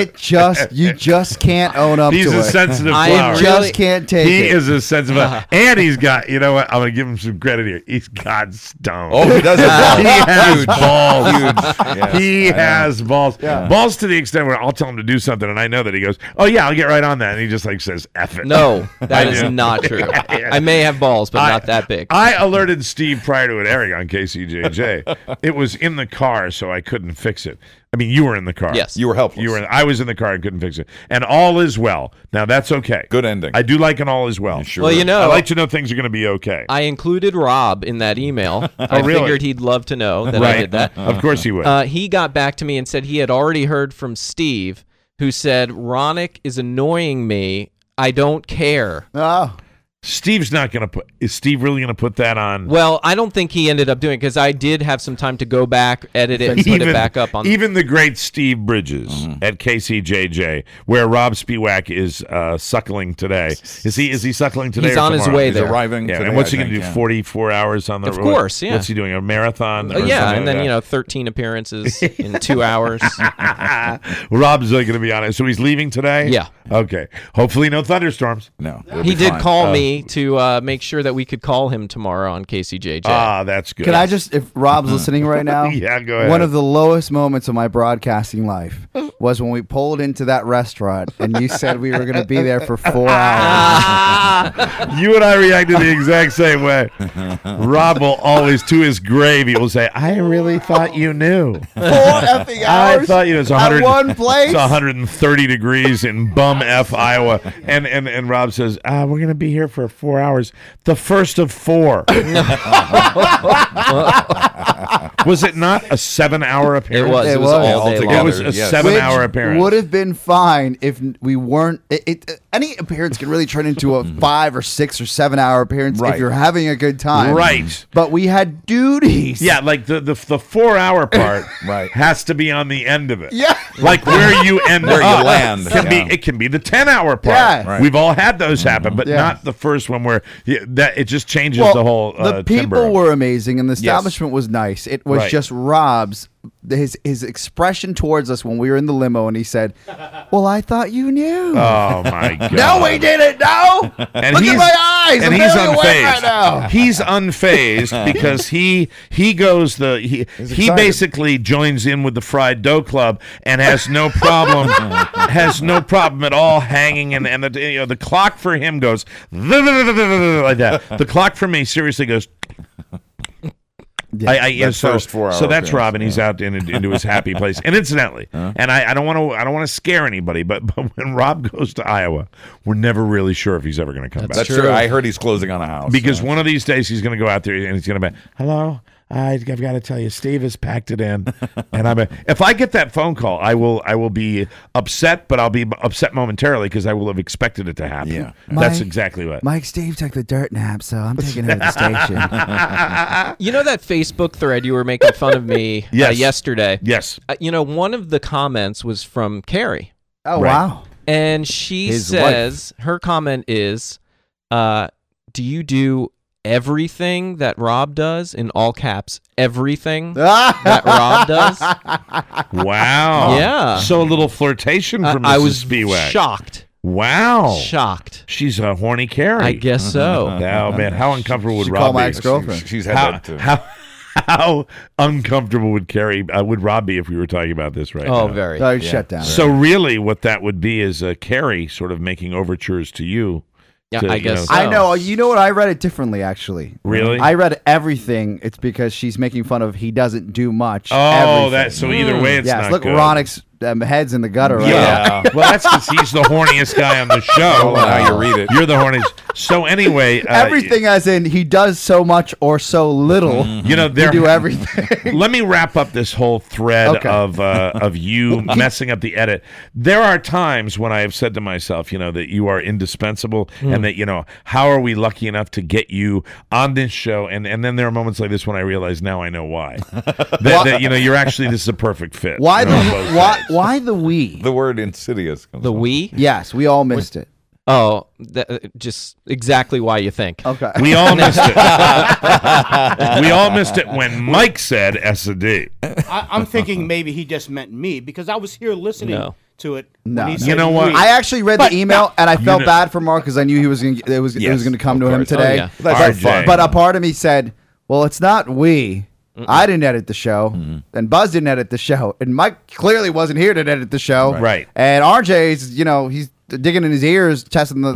S9: just can't own up
S1: He's
S9: to
S1: a
S9: it.
S1: sensitive
S3: I
S1: flower.
S3: am
S9: Just can't take
S1: He
S9: it.
S1: is a sensitive, and he's got. You know what? I'm gonna give him some credit here. He's got stone.
S2: Oh, he does have
S1: He has balls.
S2: Huge. Yes,
S1: He
S2: I know.
S1: has balls. Balls to the extent where I'll tell him to do something, and I know that he goes, "Oh yeah, I'll get right on that," and he just like says, "F it."
S3: No, that
S1: I
S3: is
S1: do.
S3: not true.
S1: Yeah.
S3: I may have balls, but not that big.
S1: I alerted Steve prior to it airing on KCJJ. It was in the car, so I couldn't fix it. I mean, you were in the car.
S3: Yes.
S2: You were helpless.
S1: I was in the car and couldn't fix it. And all is well. Now, that's okay.
S2: Good ending.
S1: I do like an all is well.
S2: Sure.
S3: Well, you know,
S1: I like to know things are going to be okay.
S3: I included Rob in that email. I
S1: really?
S3: figured he'd love to know that I
S1: Right.
S3: did that.
S1: Of course he would.
S3: He got back to me and said he had already heard from Steve, who said, Ronick is annoying me. I don't care.
S9: Oh.
S1: Steve's not going to put... Is Steve really going to put that on?
S3: Well, I don't think he ended up doing it because I did have some time to go back, edit it, and put it back up on.
S1: Even the great Steve Bridges at KCJJ, where Rob Spiewak is suckling today. Is he suckling today?
S3: He's
S1: or
S3: on his
S1: tomorrow?
S3: way
S2: He's
S3: there.
S2: arriving
S1: Yeah,
S2: today,
S1: and what's he
S2: I
S1: going to
S2: think,
S1: do? 44 hours on the road?
S3: Of course, yeah.
S1: What's he doing? A marathon? or
S3: Yeah,
S1: something
S3: and then,
S1: like that?
S3: 13 appearances in 2 hours.
S1: Rob's going to be on it. So he's leaving today?
S3: Yeah.
S1: Okay. Hopefully no thunderstorms.
S2: No.
S3: He did call me to make sure that we could call him tomorrow on KCJJ.
S1: Ah, that's good.
S9: Can I just, if Rob's listening right now?
S1: Yeah, go ahead.
S9: One of the lowest moments of my broadcasting life was when we pulled into that restaurant and you said we were going to be there for 4 hours.
S1: You and I reacted the exact same way. Rob will always, to his grave, he will say, I really thought you knew.
S9: 4 effing
S1: I
S9: hours
S1: thought you know, it's
S9: at one place?
S1: It's 130 degrees in bum F, Iowa. And Rob says, we're going to be here for 4 hours. The first of 4. Was it not a 7-hour appearance?
S3: It was. It was all day long.
S1: It was a 7-hour appearance.
S9: Would have been fine if we weren't. Any appearance can really turn into a 5 or 6 or 7 hour appearance
S2: Right.
S9: if you're having a good time.
S1: Right.
S9: But we had duties.
S1: Yeah, like the 4-hour part
S2: Right.
S1: has to be on the end of it.
S9: Yeah.
S1: Like where you end
S2: Where you
S1: up.
S2: land,
S1: Can
S2: yeah.
S1: it can be the 10-hour part.
S9: Yeah.
S2: Right.
S1: We've all had those happen, but
S9: Yeah.
S1: not the first one where that it just changes
S9: Well,
S1: the whole
S9: the
S1: timbre.
S9: people were amazing and the establishment was nice. It was
S1: Right.
S9: just Rob's his expression towards us when we were in the limo and he said, "Well, I thought you knew."
S1: Oh my god.
S9: No, we didn't. No.
S1: And
S9: Look
S1: he's-
S9: at my eyes.
S1: And
S9: I'm
S1: he's
S9: barely awake
S1: unfazed.
S9: right now.
S1: He's unfazed because he goes he
S2: excited.
S1: basically joins in with the Fried Dough Club and has no problem at all hanging and the clock for him goes like that. The clock for me seriously goes.
S2: That first 4 hour
S1: so that's
S2: appearance,
S1: Rob, and he's out into his happy place. And incidentally, and I don't want to scare anybody, but when Rob goes to Iowa, we're never really sure if he's ever going to come back.
S2: That's true. I heard he's closing on a house.
S1: Because one of these days he's going to go out there and he's going to be, hello, I've got to tell you, Steve has packed it in, and if I get that phone call, I will be upset, but I'll be upset momentarily because I will have expected it to happen.
S2: Yeah.
S1: That's exactly what.
S9: Mike Steve took the dirt nap, so I'm taking him to the station.
S3: You know that Facebook thread you were making fun of me
S1: Yes.
S3: yesterday?
S1: Yes.
S3: One of the comments was from Carrie.
S9: Oh,
S1: Right.
S9: wow.
S3: And she
S9: His
S3: says, her comment is, do you do everything that Rob does, in all caps, everything that Rob does?
S1: Wow.
S3: Yeah.
S1: So a little flirtation from Mrs.
S3: I was
S1: Spiewak.
S3: shocked.
S1: Wow.
S3: Shocked.
S1: She's a horny Carrie.
S3: I guess so.
S1: Oh, man. How uncomfortable would
S9: She
S1: Rob
S9: called my
S1: be?
S9: ex-girlfriend.
S2: She's had that too.
S1: How uncomfortable would Carrie, would Rob be if we were talking about this right now?
S3: Oh, very.
S9: Oh, shut down.
S1: So really what that would be is Carrie sort of making overtures to you.
S3: Yeah, I guess so.
S9: I know. You know what? I read it differently, actually.
S1: Really?
S9: I read everything. It's because she's making fun of he doesn't do much.
S1: Oh,
S9: everything.
S1: so either way it's
S9: yes,
S1: not
S9: look,
S1: good.
S9: Ronik's head's in the gutter right
S1: Yeah. Well, that's because he's the horniest guy on the show.
S2: How you read it.
S1: You're the horniest. So anyway.
S9: Everything as in he does so much or so little.
S1: You know,
S9: You do everything.
S1: Let me wrap up this whole thread of you messing up the edit. There are times when I have said to myself, that you are indispensable and that, how are we lucky enough to get you on this show? And then there are moments like this when I realize now I know why. that, you're actually, this is a perfect fit.
S9: Why the we?
S2: The word insidious comes
S3: The
S2: from.
S3: we?
S9: Yes, we all missed it.
S3: Oh, just exactly why you think.
S9: Okay.
S1: We all missed it. We all missed it when Mike said S&D.
S5: I'm thinking maybe he just meant me because I was here listening to it.
S9: No,
S5: when he
S9: no.
S5: said
S1: You know what?
S5: we.
S9: I actually read the email and I felt
S1: know-
S9: bad for Mark because I knew he was it was going to come to him today.
S3: Oh, yeah.
S2: That's fun.
S9: But a part of me said, "Well, it's not we. I didn't edit the show, and Buzz didn't edit the show, and Mike clearly wasn't here to edit the show.
S1: Right.
S9: And RJ's, he's digging in his ears, testing the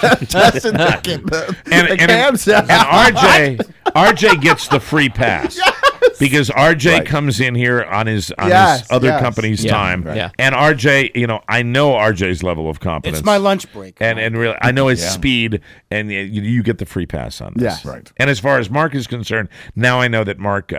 S9: cam sound.
S1: And RJ gets the free pass. Because RJ comes in here on his other company's time.
S3: Right. Yeah.
S1: And RJ, I know RJ's level of competence.
S5: It's my lunch break.
S1: And really, I know his speed, and you get the free pass on this.
S9: Yeah.
S2: Right.
S1: And as far as Mark is concerned, now I know that Mark,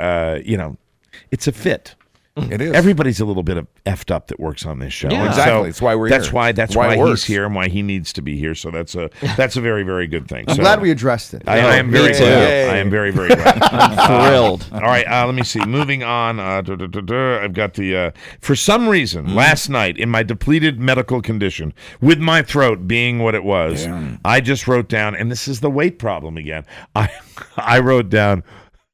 S1: it's a fit.
S2: It is.
S1: Everybody's a little bit of effed up that works on this show.
S3: Yeah.
S1: And
S2: Exactly.
S1: so
S2: That's why we're
S1: that's
S2: here.
S1: why that's
S2: Why
S1: why
S2: it
S1: he's
S2: works.
S1: here and why he needs to be here. So that's a very, very good thing.
S9: I'm
S1: So
S9: glad we addressed it.
S1: I am
S3: Me
S1: very
S3: too.
S1: glad. I am very, very glad.
S3: I'm thrilled.
S1: All right, let me see. Moving on. I've got the. For some reason, last night in my depleted medical condition, with my throat being what it was, I just wrote down, and this is the weight problem again. I wrote down.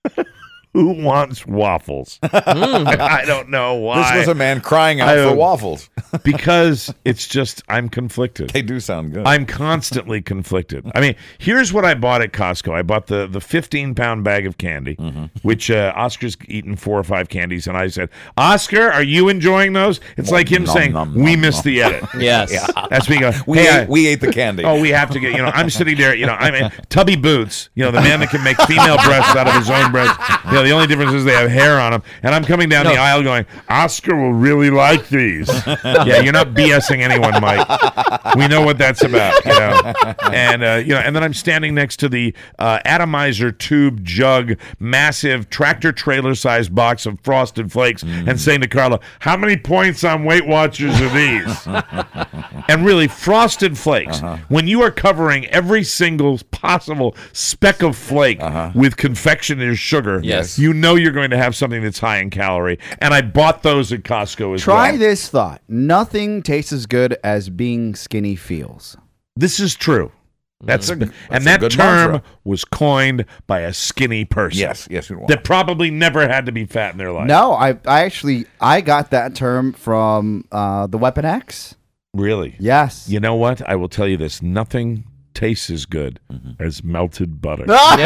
S1: Who wants waffles? I don't know why.
S2: This was a man crying out for waffles.
S1: Because it's just, I'm conflicted.
S2: They do sound good.
S1: I'm constantly conflicted. I mean, here's what I bought at Costco. I bought the 15-pound bag of candy, which Oscar's eaten 4 or 5 candies, and I said, Oscar, are you enjoying those? It's like him saying, we missed the edit.
S3: Yes.
S1: That's me going,
S2: we ate the candy.
S1: Oh, we have to get, I'm sitting there, I mean, Tubby Boots, the man that can make female breasts out of his own breasts. The only difference is they have hair on them. And I'm coming down the aisle going, Oscar will really like these. Yeah, you're not BSing anyone, Mike. We know what that's about, And, and then I'm standing next to the atomizer tube jug, massive tractor trailer sized box of Frosted Flakes and saying to Carla, how many points on Weight Watchers are these? And really, Frosted Flakes, when you are covering every single possible speck of flake with confectioner's sugar,
S3: Yes.
S1: you know you're going to have something that's high in calorie. And I bought those at Costco as
S9: Try
S1: well.
S9: this thought. Nothing tastes as good as being skinny feels.
S1: This is true. That's
S2: a
S1: and that
S2: good
S1: term
S2: mantra.
S1: was coined by a skinny person.
S2: Yes, it was.
S1: That probably never had to be fat in their life.
S9: No, I actually got that term from the Weapon X.
S1: Really?
S9: Yes.
S1: You know what? I will tell you this. Nothing tastes as good as melted butter.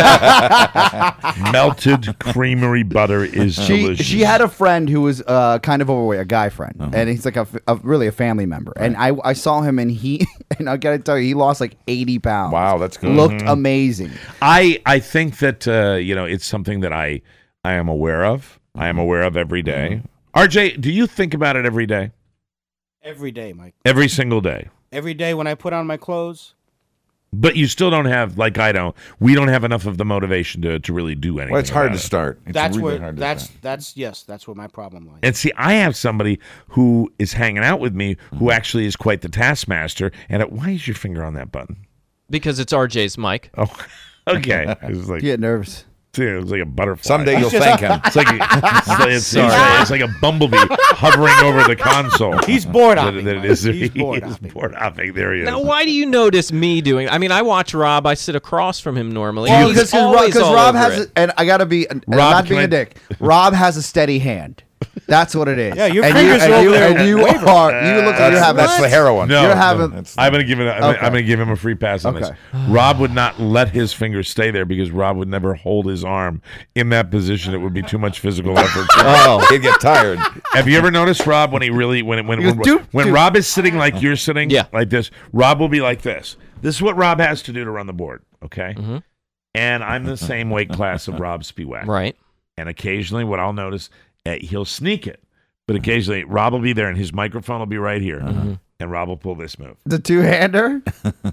S1: Melted creamery butter is delicious.
S9: She had a friend who was kind of overweight, a guy friend, and he's like really a family member. Right. And I saw him, and and I gotta tell you, he lost like 80 pounds.
S2: Wow, that's good.
S9: Looked amazing.
S1: I think that it's something that I am aware of. I am aware of every day. RJ, do you think about it every day?
S5: Every day, Mike.
S1: Every single day.
S5: Every day when I put on my clothes.
S1: But you still don't have, like I don't, we don't have enough of the motivation to really do anything.
S2: Well, it's hard
S1: about
S2: to
S1: it.
S2: start. It's
S5: That's
S2: really
S5: where
S2: hard to
S5: that's
S2: start.
S5: that's where my problem lies.
S1: And see, I have somebody who is hanging out with me who actually is quite the taskmaster. And why is your finger on that button?
S3: Because it's RJ's mic.
S1: Oh, okay. It's like,
S9: Get nervous.
S1: it's like a butterfly.
S2: Someday you'll thank him.
S1: It's like it's like a bumblebee hovering over the console.
S5: He's bored hopping.
S1: He's
S5: bored
S1: hopping. There he is.
S3: Now, why do you notice me doing? I mean, I watch Rob. I sit across from him normally.
S9: Well,
S3: He's always
S9: because
S3: all
S9: Rob
S3: over
S9: has,
S3: it.
S9: and I gotta be, and I'm
S1: Rob,
S9: not being
S1: can
S9: a dick. Rob has a steady hand. That's what it is.
S5: Yeah, your
S9: and
S5: fingers are over there.
S9: And you
S5: wavering.
S9: you look like you're having.
S2: That's the heroin.
S11: No,
S9: You're having.
S11: no, I'm gonna give it. I'm gonna give him a free pass on this.
S9: Okay.
S11: Rob would not let his fingers stay there because Rob would never hold his arm in that position. It would be too much physical effort.
S2: He'd get tired.
S11: Have you ever noticed Rob when he really when Rob is sitting like you're sitting, like this? Rob will be like this. This is what Rob has to do to run the board. Okay, and I'm the same weight class of Rob Spiewak.
S3: Right.
S11: And occasionally, what I'll notice, he'll sneak it. But occasionally, Rob will be there, and his microphone will be right here. And Rob will pull this move.
S9: The two-hander?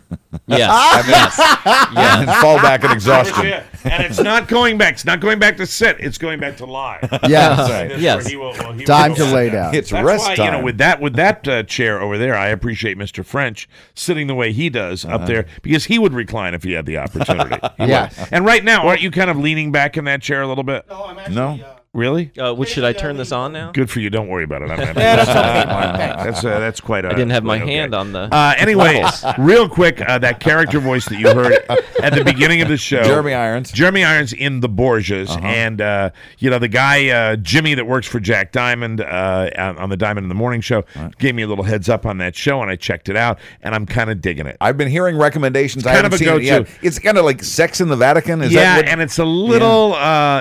S3: Yes.
S2: And fall back in exhaustion.
S11: And it's not going back. It's not going back to sit. It's going back to lie.
S9: Yeah.
S2: That's right.
S3: Yes.
S9: Time to lay down.
S2: It's
S11: That's
S2: rest
S11: why,
S2: time.
S11: with that chair over there, I appreciate Mr. French sitting the way he does up there because he would recline if he had the opportunity.
S9: Yes.
S11: And right now, aren't you kind of leaning back in that chair a little bit?
S5: No, I'm actually.
S2: No.
S11: Really?
S3: Should I turn this on now?
S11: Good for you. Don't worry about it. I'm happy.
S5: Yeah, that's okay.
S11: That's quite.
S3: I didn't have my
S11: okay.
S3: hand on the.
S11: Anyway, real quick, that character voice that you heard at the beginning of the show,
S2: Jeremy Irons.
S11: Jeremy Irons in The Borgias, and the guy Jimmy that works for Jack Diamond on the Diamond in the Morning show gave me a little heads up on that show, and I checked it out, and I'm kind of digging it.
S2: I've been hearing recommendations. I
S11: kind
S2: haven't
S11: of a
S2: seen it yet.
S11: go-to.
S2: It's kind of like Sex in the Vatican. Is
S11: Yeah,
S2: that what,
S11: and it's a little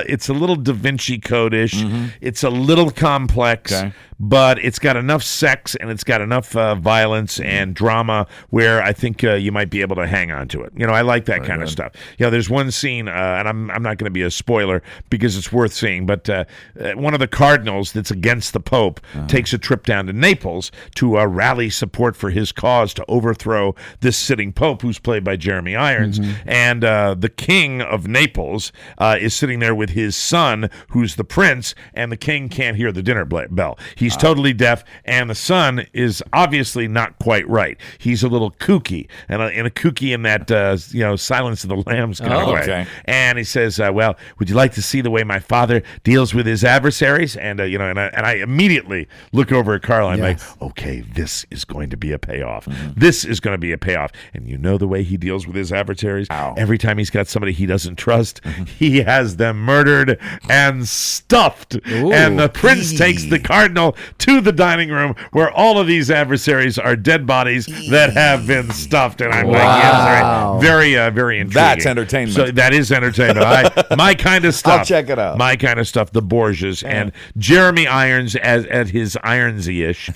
S11: Da Vinci Code-ish. It's a little complex, but it's got enough sex and it's got enough violence and drama where I think you might be able to hang on to it. I like that kind of stuff. There's one scene, and I'm not going to be a spoiler because it's worth seeing, but one of the cardinals that's against the Pope takes a trip down to Naples to rally support for his cause to overthrow this sitting Pope, who's played by Jeremy Irons, and the king of Naples is sitting there with his son, who's the prince, and the king can't hear the dinner bell. He's totally deaf, and the son is obviously not quite right. He's a little kooky, and a kooky in that Silence of the Lambs kind of way.
S2: Okay.
S11: And he says, "Well, would you like to see the way my father deals with his adversaries?" And I immediately look over at Carl. I'm like, "Okay, this is going to be a payoff. This is going to be a payoff." And the way he deals with his adversaries. Every time he's got somebody he doesn't trust, he has them murdered and stuffed.
S3: Ooh.
S11: And the prince takes the cardinal to the dining room where all of these adversaries are dead bodies that have been stuffed. And I'm like, yes, very, very intriguing.
S2: That's entertainment.
S11: So that is entertainment. My kind of stuff.
S2: I'll check it out.
S11: My kind of stuff. The Borgias and Jeremy Irons at his Ironsy-ish.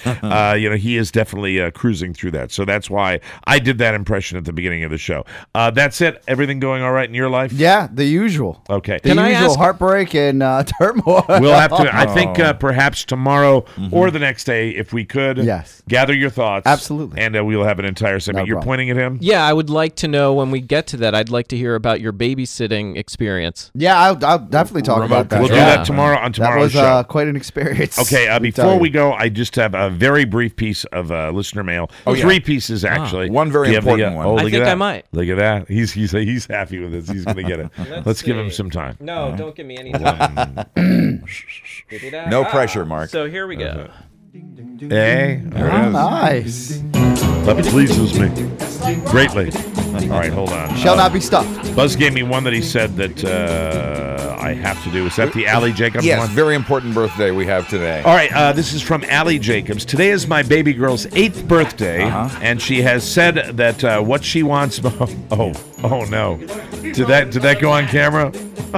S11: He is definitely cruising through that. So that's why I did that impression at the beginning of the show. That's it. Everything going all right in your life?
S9: Yeah, the usual.
S11: Okay.
S9: The usual heartbreak and turmoil.
S11: We'll have to. I think perhaps tomorrow or the next day, if we could.
S9: Yes.
S11: Gather your thoughts.
S9: Absolutely.
S11: And we'll have an entire segment.
S9: No
S11: You're
S9: problem.
S11: pointing at him.
S3: Yeah, I would like to know when we get to that. I'd like to hear about your babysitting experience.
S9: Yeah, I'll definitely talk about that.
S11: We'll do that tomorrow on tomorrow's
S9: That was
S11: show.
S9: quite an experience.
S11: Okay, before we go, I just have a very brief piece of listener mail. Three pieces, actually.
S2: One very
S11: Do you have
S2: important one.
S11: Oh,
S3: I
S11: look
S3: think
S11: at that.
S3: I might.
S11: Look at that. He's happy with this. He's going to get it. Let's give him some time.
S3: No, don't give me any time.
S2: No pressure, Mark.
S3: So here we go.
S11: Hey, there it is.
S9: Nice.
S11: That pleases me greatly. All right, hold on.
S9: Shall not be stuffed.
S11: Buzz gave me one that he said that I have to do. Is that the Allie Jacobs
S2: Yes,
S11: one?
S2: very important birthday we have today.
S11: All right, this is from Allie Jacobs. Today is my baby girl's 8th birthday, and she has said that what she wants. Oh no! Did that go on camera?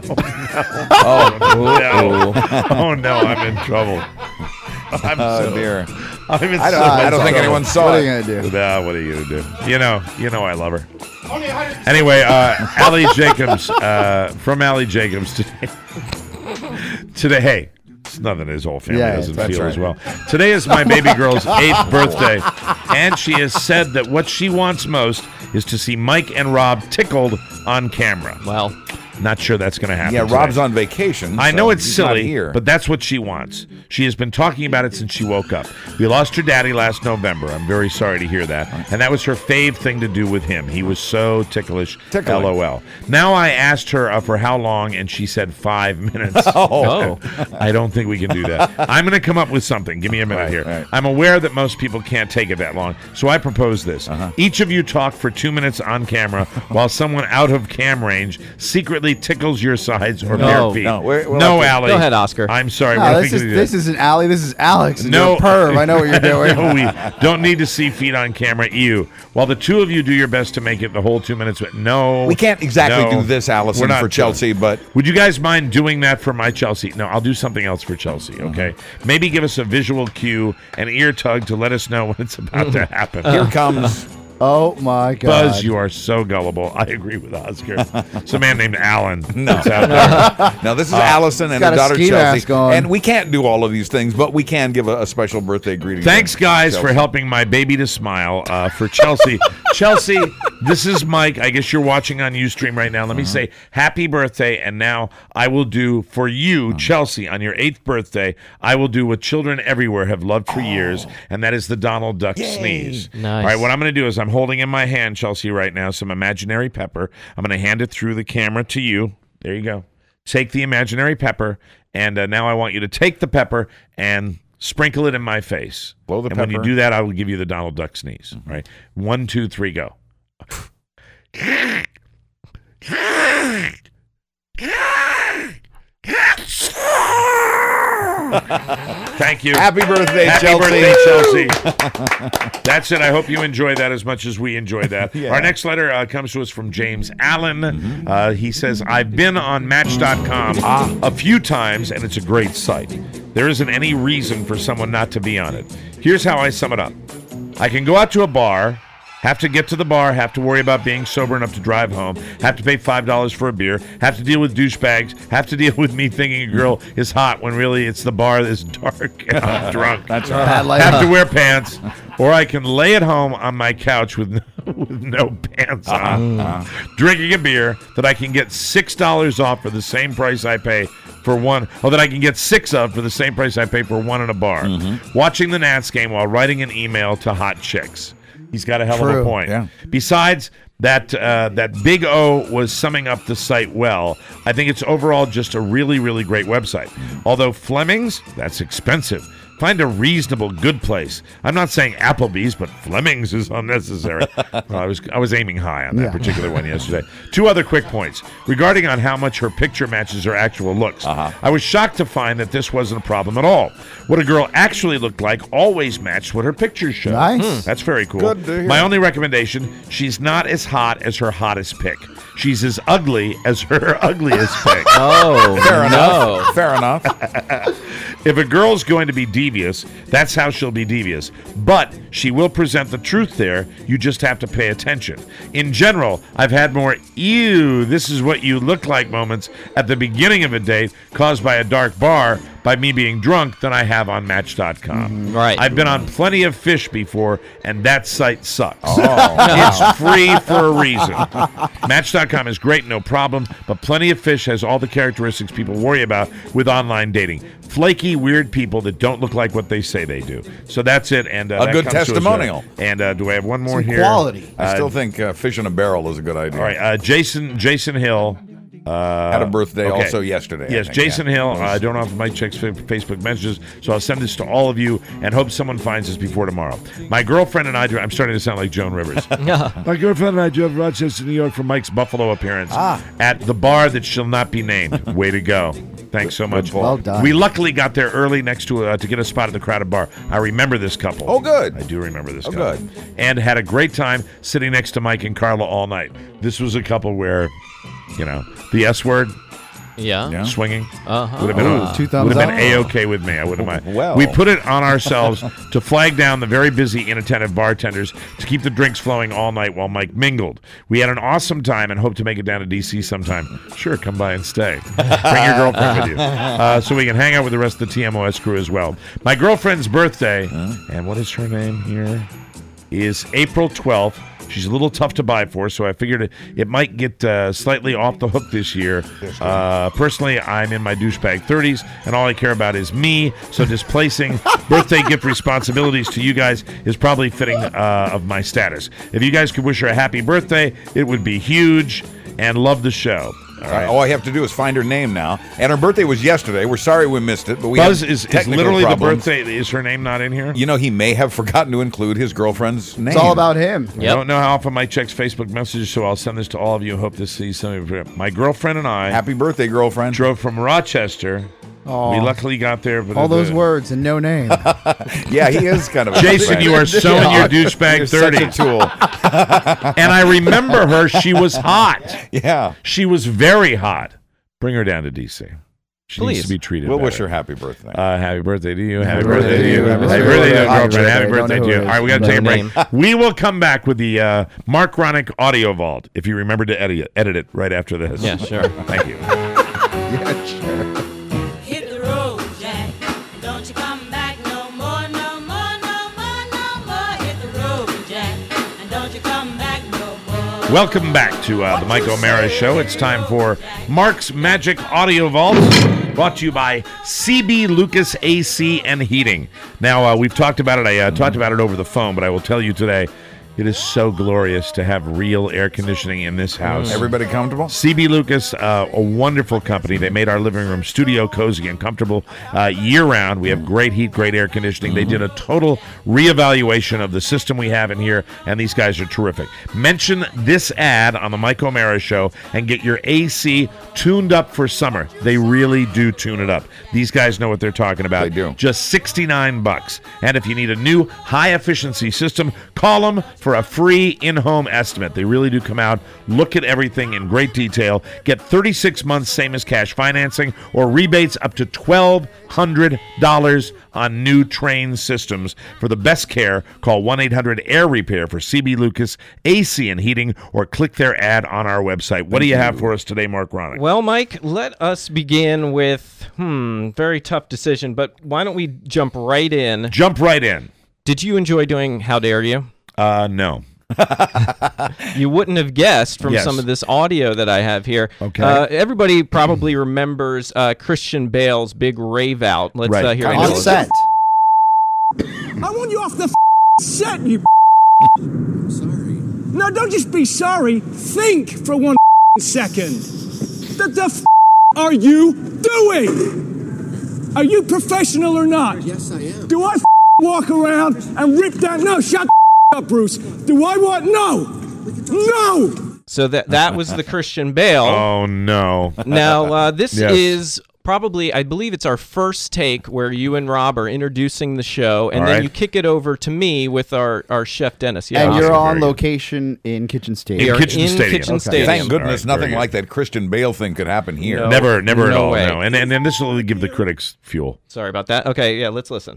S11: Oh no! I'm in trouble.
S2: Dear.
S11: I'm in
S2: I don't think anyone saw
S9: What are
S2: it.
S9: you going to do?
S11: Nah, what are you gonna do? You know I love her. Anyway, Allie Jacobs, from Allie Jacobs today. Hey, it's nothing his whole family doesn't feel as well. Today is my baby girl's 8th birthday, and she has said that what she wants most is to see Mike and Rob tickled on camera.
S3: Well,
S11: not sure that's going to happen.
S2: Yeah,
S11: today.
S2: Rob's on vacation.
S11: I know it's
S2: he's not
S11: silly,
S2: here.
S11: but that's what she wants. She has been talking about it since she woke up. We lost her daddy last November. I'm very sorry to hear that. And that was her fave thing to do with him. He was so ticklish. LOL. Now I asked her for how long, and she said 5 minutes.
S3: Oh.
S11: I don't think we can do that. I'm going to come up with something. Give me a minute here.
S2: Right.
S11: I'm aware that most people can't take it that long, so I propose this. Each of you talk for 2 minutes on camera while someone out of cam range secretly secretly tickles your sides or
S3: No.
S11: bare feet.
S2: No, we'll
S11: No,
S2: have to-
S11: Allie.
S3: Go ahead, Oscar.
S11: I'm sorry.
S9: No,
S11: we're
S9: this
S11: thinking of
S9: this isn't Allie. This is Alex. and you're a perv. I know what you're doing.
S11: No, we don't need to see feet on camera. You. While the two of you do your best to make it the whole 2 minutes, but no.
S2: We can't exactly
S11: no,
S2: do this,
S11: we're
S2: Allison,
S11: not
S2: for Chelsea, but
S11: would you guys mind doing that for my Chelsea? No, I'll do something else for Chelsea, okay? Maybe give us a visual cue, an ear tug to let us know when it's about to happen.
S2: here comes.
S9: Oh my God.
S11: Buzz, you are so gullible. I agree with Oscar. It's a man named Alan.
S2: No.
S11: That's out there.
S2: Now, this is Allison and
S9: got
S2: her
S9: a
S2: daughter
S9: ski
S2: Chelsea.
S9: mask on.
S2: And we can't do all of these things, but we can give a special birthday greeting.
S11: Thanks,
S2: to
S11: guys,
S2: Chelsea.
S11: for helping my baby to smile. For Chelsea. Chelsea, this is Mike. I guess you're watching on Ustream right now. Let me say happy birthday. And now I will do for you, Chelsea, on your 8th birthday, I will do what children everywhere have loved for years, and that is the Donald Duck sneeze.
S3: Nice.
S11: All right, what I'm going to do is I'm holding in my hand, Chelsea, right now, some imaginary pepper. I'm going to hand it through the camera to you. There you go. Take the imaginary pepper, and now I want you to take the pepper and sprinkle it in my face.
S2: Blow the
S11: and when
S2: pepper.
S11: you do that, I will give you the Donald Duck sneeze. All right? 1, 2, 3, go. Thank you.
S2: Happy birthday,
S11: Happy
S2: Chelsea.
S11: birthday, Chelsea. That's it. I hope you enjoy that as much as we enjoy that. Our next letter comes to us from James Allen. He says, I've been on Match.com a few times, and it's a great site. There isn't any reason for someone not to be on it. Here's how I sum it up. I can go out to a bar, have to get to the bar, have to worry about being sober enough to drive home, have to pay $5 for a beer, have to deal with douchebags, have to deal with me thinking a girl is hot when really it's the bar that's dark and I'm drunk.
S2: That's right.
S11: Have to wear pants, or I can lay at home on my couch with no pants on, drinking a beer that I can get $6 off for the same price I pay for one, or that I can get 6 of for the same price I pay for one in a bar, watching the Nats game while writing an email to hot chicks. He's got a hell of a point.
S2: Yeah.
S11: Besides that, that Big O was summing up the site well. I think it's overall just a really, really great website. Although Fleming's, that's expensive. Find a reasonable, good place. I'm not saying Applebee's, but Fleming's is unnecessary. Well, I was aiming high on that particular one yesterday. 2 other quick points regarding on how much her picture matches her actual looks. I was shocked to find that this wasn't a problem at all. What a girl actually looked like always matched what her pictures showed.
S9: Nice.
S11: That's very cool.
S2: Good to hear.
S11: My only recommendation: she's not as hot as her hottest pick. She's as ugly as her ugliest pick.
S3: Oh,
S2: Fair
S3: no.
S2: enough. Fair enough.
S11: If a girl's going to be devious, that's how she'll be devious. But she will present the truth there. You just have to pay attention. In general, I've had more ew, this is what you look like moments at the beginning of a date caused by a dark bar by me being drunk than I have on Match.com.
S3: Right.
S11: I've been on Plenty of Fish before, and that site sucks. It's free for a reason. Match.com is great, no problem, but Plenty of Fish has all the characteristics people worry about with online dating. Flaky, weird people that don't look like what they say they do. So that's it. And
S2: A
S11: that
S2: good
S11: comes to us,
S2: testimonial.
S11: And do I have one more here?
S5: Quality.
S2: I still think fish in a barrel is a good idea.
S11: All right, Jason Hill.
S2: Had a birthday
S11: okay.
S2: also yesterday. I
S11: Yes,
S2: think,
S11: Jason
S2: yeah.
S11: Hill. I don't know if Mike checks Facebook messages, so I'll send this to all of you and hope someone finds this before tomorrow. My girlfriend and I I'm starting to sound like Joan Rivers. My girlfriend and I drove to Rochester, New York for Mike's Buffalo appearance at the bar that shall not be named. Way to go. Thanks so much.
S9: Well done.
S11: We luckily got there early next to get a spot at the crowded bar. I remember this couple.
S2: Oh, good.
S11: I do remember this
S2: Oh,
S11: couple.
S2: good.
S11: And had a great time sitting next to Mike and Carla all night. This was a couple where, the S word,
S3: Yeah.
S11: swinging,
S3: Uh-huh.
S11: would have been,
S9: Ooh, 2 thumbs
S11: would have been
S9: up.
S11: A-okay with me. I wouldn't mind.
S2: Well.
S11: We put it on ourselves to flag down the very busy, inattentive bartenders to keep the drinks flowing all night while Mike mingled. We had an awesome time and hope to make it down to D.C. sometime. Sure, come by and stay. Bring your girlfriend with you so we can hang out with the rest of the TMOS crew as well. My girlfriend's birthday, and what is her name here, is April 12th. She's a little tough to buy for, so I figured it might get slightly off the hook this year. Personally, I'm in my douchebag 30s, and all I care about is me, so displacing birthday gift responsibilities to you guys is probably fitting of my status. If you guys could wish her a happy birthday, it would be huge, and love the show. right.
S2: All I have to do is find her name now. And her birthday was yesterday. We're sorry we missed it, but we
S11: Buzz
S2: had
S11: is
S2: technical
S11: literally
S2: problems.
S11: the birthday. Is her name not in here?
S2: You know, he may have forgotten to include his girlfriend's name.
S9: It's all about him.
S11: I don't know how often Mike checks Facebook messages, so I'll send this to all of you. Hope to see some of you. My girlfriend and I.
S2: Happy birthday, girlfriend.
S11: Drove from Rochester.
S9: Aw.
S11: We luckily got there. But
S9: All those words and no name.
S2: Yeah, he is kind of a
S11: Jason, you are so in your douchebag
S2: You're
S11: 30.
S2: such a tool.
S11: And I remember her. She was hot.
S2: Yeah.
S11: She was very hot. Bring her down to D.C. She needs to be treated
S2: We'll
S11: better.
S2: wish her happy birthday.
S11: Happy birthday to you. Happy birthday to you. Happy birthday to you, girlfriend. Happy birthday to you. All right, we got to take a break. We will come back with the Mark Ronick Audio Vault, if you remember to edit it right after this.
S3: Yeah, sure.
S11: Thank you.
S9: Yeah, sure.
S12: Hit the road, Jack. Don't you come back no more, no more, no more, no more. Hit the road, Jack. And don't you come back no more.
S11: Welcome back to the Mike O'Mara Show. It's time for Mark's Magic Audio Vault, brought to you by CB Lucas AC and Heating. Now, we've talked about it. I talked about it over the phone, but I will tell you today, it is so glorious to have real air conditioning in this house.
S2: Everybody comfortable?
S11: CB Lucas, a wonderful company. They made our living room studio cozy and comfortable year-round. We have great heat, great air conditioning. They did a total reevaluation of the system we have in here, and these guys are terrific. Mention this ad on the Mike O'Mara Show and get your AC tuned up for summer. They really do tune it up. These guys know what they're talking about.
S2: They do.
S11: Just $69. And if you need a new high-efficiency system, call them for a free in-home estimate. They really do come out, look at everything in great detail, get 36 months same as cash financing, or rebates up to $1,200 on new Trane systems. For the best care, call 1-800-AIR-REPAIR for CB Lucas AC and Heating, or click their ad on our website. What do you have for us today, Mark Ronick?
S3: Well, Mike, let us begin with, very tough decision, but why don't we jump right in?
S11: Jump right in.
S3: Did you enjoy doing How Dare You?
S11: No.
S3: You wouldn't have guessed from
S11: Yes.
S3: some of this audio that I have here.
S11: Okay.
S3: Everybody probably remembers Christian Bale's big rave out. Let's
S11: Right.
S3: hear
S9: On set.
S13: I want you off the set, you sorry. No, don't just be sorry. Think for one second. The are you doing? Are you professional or not?
S10: Yes, I am.
S13: Do I walk around and rip that? No, shut up, Bruce. Do I want? No. No.
S3: So that was the Christian Bale.
S11: Oh, no.
S3: Now, this
S11: Yes.
S3: is probably, I believe it's our first take where you and Rob are introducing the show, and
S11: All
S3: then
S11: right.
S3: you kick it over to me with our chef Dennis. Yeah,
S9: And
S3: awesome.
S9: you're on
S11: Very good.
S9: location in Kitchen Stadium.
S3: We are
S11: Kitchen
S3: in
S11: Stadium.
S3: Kitchen
S11: Okay.
S3: Stadium.
S2: Thank goodness
S11: All right, very
S2: nothing
S11: good.
S2: like that Christian Bale thing could happen here.
S3: No.
S11: Never at
S3: No
S11: all.
S3: way.
S11: No. And this will give the critics fuel.
S3: Sorry about that. Okay, yeah, let's listen.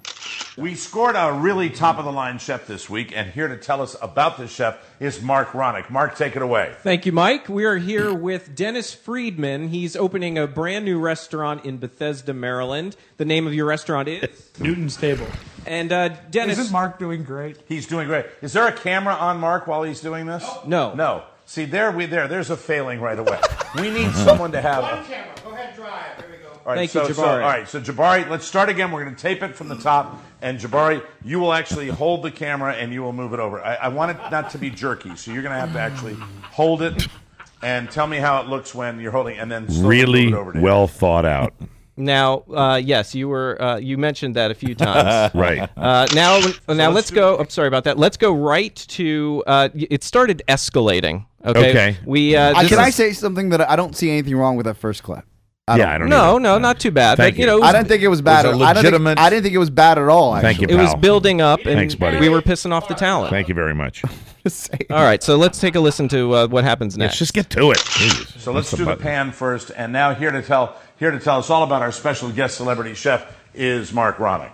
S11: We scored a really top-of-the-line chef this week, and here to tell us about this chef is Mark Ronick. Mark, take it away.
S3: Thank you, Mike. We are here with Dennis Friedman. He's opening a brand new restaurant in Bethesda, Maryland. The name of your restaurant is?
S13: Newton's Table.
S3: And Dennis...
S13: Isn't Mark doing great?
S11: He's doing great. Is there a camera on Mark while he's doing this?
S3: No.
S11: No. See, there's a failing right away. We need someone to have...
S13: camera. Go ahead, drive. Here we go.
S11: All right,
S3: Thank you,
S11: all
S3: Jabari.
S11: right, so Jabari, let's start again. We're going to tape it from the top, and Jabari, you will actually hold the camera and you will move it over. I want it not to be jerky, so you're going to have to actually hold it and tell me how it looks when you're holding, and then slowly Really move it over to
S2: well
S11: thought out.
S3: Now, yes, you mentioned that a few times.
S11: Right.
S3: Now let's go. I'm sorry about that. Let's go right to. It started escalating. Okay. We.
S9: Can I say something that I don't see anything wrong with that first clip?
S11: I don't
S3: No, not too bad.
S11: Thank
S3: but, you know,
S9: I didn't think it was bad.
S2: It was a legitimate-
S9: I didn't think it was bad at all.
S11: Thank you,
S3: it was
S11: pal.
S3: building up, and
S11: Thanks, buddy.
S3: we were pissing off the talent.
S11: Thank you very much.
S3: All right, so let's take a listen to what happens next.
S11: Let's just get to it. So let's do the pan first, and now here to tell us all about our special guest celebrity chef is Mark Ronick.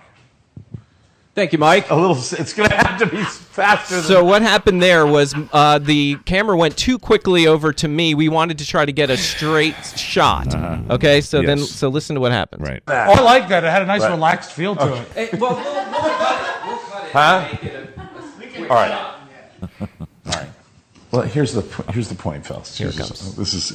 S3: Thank you, Mike.
S11: It's going to have to be faster than...
S3: So what happened there was the camera went too quickly over to me. We wanted to try to get a straight shot. Okay, so
S11: Yes.
S3: so listen to what happens.
S11: Right.
S13: Oh, I like that. It had a nice
S11: Right.
S13: relaxed feel to it.
S3: Hey, well, we'll cut it.
S11: Huh? All right. All right. Well, here's the point, fellas. Here it comes.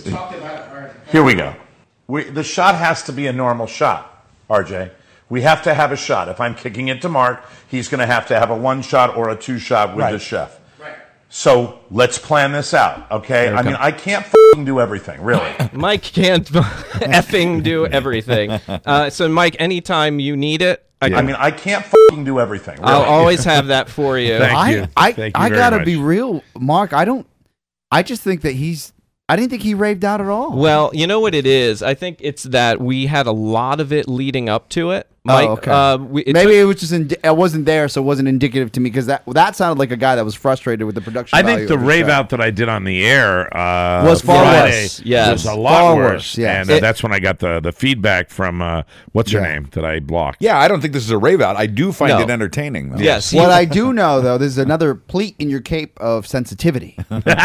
S11: Here we go. The shot has to be a normal shot, RJ. We have to have a shot. If I'm kicking it to Mark, he's going to have a one shot or a two shot with the chef. Right. So let's plan this out, okay? I mean, I can't f***ing do everything, really.
S3: Mike can't effing do everything. So, Mike, anytime you need it,
S11: I mean, I can't f***ing do everything, really.
S3: I'll always have that for you.
S11: Thank you.
S9: I
S11: Thank you very
S9: gotta
S11: much.
S9: be real, Mark. I just think that I didn't think he raved out at all.
S3: Well, you know what it is? I think it's that we had a lot of it leading up to it. Mike,
S9: Maybe it was just it wasn't there, so it wasn't indicative to me because that sounded like a guy that was frustrated with the production.
S11: I think
S9: value
S11: the
S9: of the
S11: rave
S9: show.
S11: out that I did on the air
S9: was far
S11: Friday
S9: worse. Yes.
S11: was a lot
S9: Far
S11: worse.
S9: worse, yes.
S11: And that's when I got the feedback from what's her name that I blocked.
S2: Yeah, I don't think this is a rave out. I do find it entertaining, though.
S3: Yes.
S9: What I do know, though, there's another pleat in your cape of sensitivity.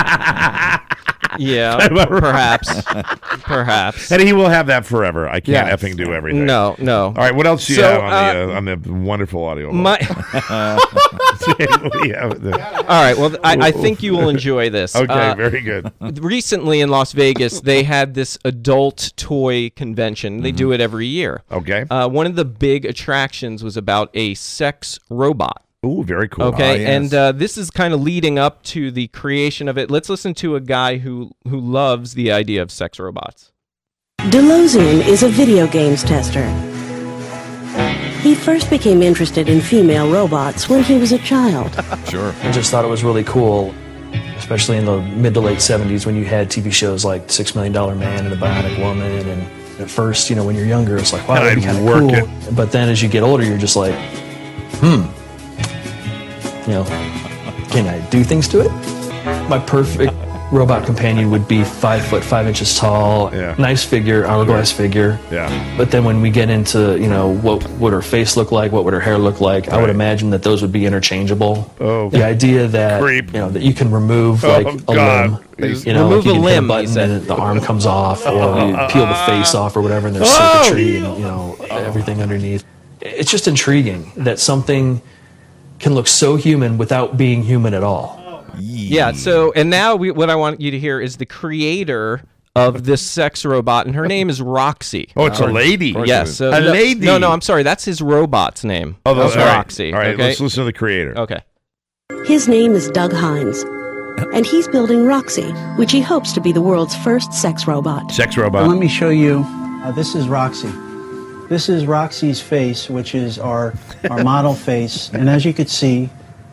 S3: Yeah, perhaps.
S11: And he will have that forever. I can't
S3: Yes.
S11: effing do everything.
S3: No.
S11: All right, what else do you
S3: So,
S11: have on the wonderful audio?
S3: My-
S11: What do you have there?
S3: All right. Well, I think you will enjoy this.
S11: Okay, very good.
S3: Recently in Las Vegas, they had this adult toy convention. They do it every year.
S11: Okay.
S3: One of the big attractions was about a sex robot.
S11: Ooh, very cool.
S3: Okay, and this is kind of leading up to the creation of it. Let's listen to a guy who loves the idea of sex robots.
S14: Delosian is a video games tester. He first became interested in female robots when he was a child.
S2: Sure.
S15: I just thought it was really cool, especially in the mid to late 70s when you had TV shows like $6 Million Man and The Bionic Woman. And at first, when you're younger, it's like, wow, that'd be kind of cool. But then as you get older, you're just like, can I do things to it? My perfect robot companion would be 5 foot 5 inches tall, nice figure, hourglass figure.
S11: Yeah.
S15: But then when we get into, what would her face look like, what would her hair look like, I would imagine that those would be interchangeable.
S11: Oh,
S15: the idea that that you can remove like a limb.
S3: Remove
S15: like you
S3: a
S15: can hit
S3: limb, he
S15: button
S3: said.
S15: and the arm comes off, or you peel the face off or whatever, and there's circuitry and everything underneath. It's just intriguing that something can look so human without being human at all.
S3: Yeah. So, and now what I want you to hear is the creator of this sex robot, and her name is Roxy.
S11: Oh, it's a lady.
S3: Yes. So
S11: A lady.
S3: No, I'm sorry. That's his robot's name.
S11: Oh,
S3: That's
S11: all right.
S3: Roxy.
S11: All right,
S3: okay?
S11: let's listen to the creator.
S3: Okay.
S14: His name is Doug Hines, and he's building Roxy, which he hopes to be the world's first sex robot.
S11: Sex robot.
S16: Let me show you. This is Roxy. This is Roxy's face, which is our model face. And as you could see,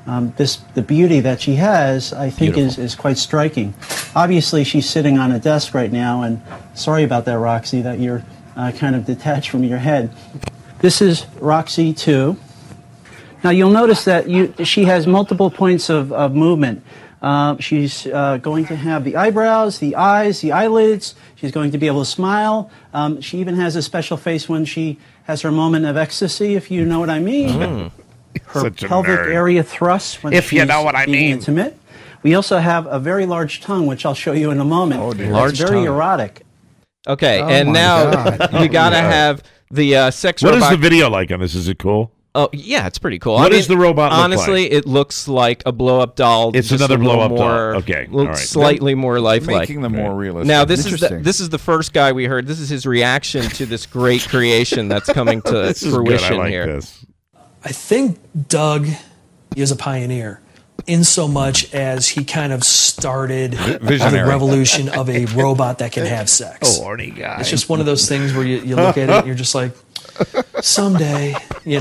S16: the beauty that she has, I think, is quite striking. Obviously, she's sitting on a desk right now, and sorry about that, Roxy, that you're kind of detached from your head. This is Roxy 2. Now, you'll notice that she has multiple points of movement. She's going to have the eyebrows, the eyes, the eyelids. She's going to be able to smile. She even has a special face when she has her moment of ecstasy, if you know what I mean. Her
S11: Such a
S16: pelvic
S11: nerd.
S16: area thrusts when
S11: If
S16: she's
S11: you know what I
S16: being
S11: mean.
S16: intimate. We also have a very large tongue, which I'll show you in a moment.
S3: Oh, dear.
S16: It's
S3: Large
S16: very
S3: tongue.
S16: erotic.
S3: Okay.
S16: Oh
S3: and
S16: my
S3: now
S16: God.
S3: you got to have the sex
S11: What
S3: robot.
S11: is the video like on this? Is it cool?
S3: Oh, yeah, it's pretty cool.
S11: What does the robot look
S3: honestly,
S11: like?
S3: it looks like a blow-up doll.
S11: It's
S3: just
S11: another
S3: a little
S11: blow-up doll.
S3: more-
S11: Okay,
S3: little-
S11: all right.
S3: Slightly more lifelike.
S2: Making them more realistic.
S3: Now, this is
S2: Interesting.
S3: the first guy we heard. This is his reaction to this great creation that's coming to
S11: This is good. I
S3: fruition
S11: like
S3: here.
S11: this.
S15: I think Doug is a pioneer in so much as he kind of started the
S2: Visionary.
S15: revolution of a robot that can have sex.
S11: Horny guy.
S15: It's just one of those things where you look at it and you're just like, someday,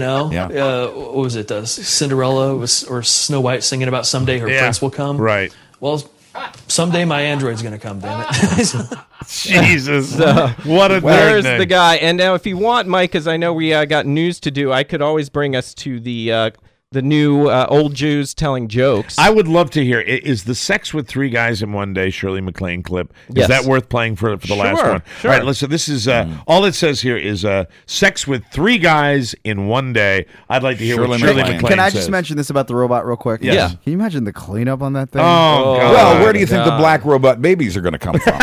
S15: what was it? Cinderella or Snow White singing about someday her prince will come.
S11: Right.
S15: Well, someday my android's going to come, damn it.
S11: Jesus.
S3: So,
S11: What a
S3: there's
S11: nerd.
S3: the guy. And now, if you want, Mike, because I know we got news to do, I could always bring us to the new old Jews telling jokes.
S11: I would love to hear. Is the Sex with Three Guys in One Day Shirley MacLaine clip? Is
S3: Yes.
S11: that worth playing for the last
S3: Sure,
S11: one?
S3: sure.
S11: All right, listen. This is all it says here is Sex with Three Guys in One Day. I'd like to hear what Shirley MacLaine
S9: Can I
S11: says.
S9: just mention this about the robot real quick?
S11: Yes. Yeah.
S9: Can you imagine the cleanup on that thing?
S11: Oh, God.
S2: Well, where do you think the black robot babies are going to come from?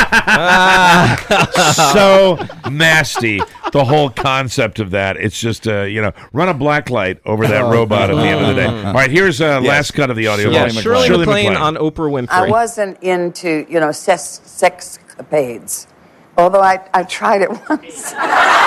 S11: So nasty. The whole concept of that. It's just, run a black light over that robot at the end of the day. All right, here's last cut of the audio.
S3: Yeah,
S11: from
S3: Shirley MacLaine on Oprah Winfrey.
S17: I wasn't into, sexcapades. Although I tried it once.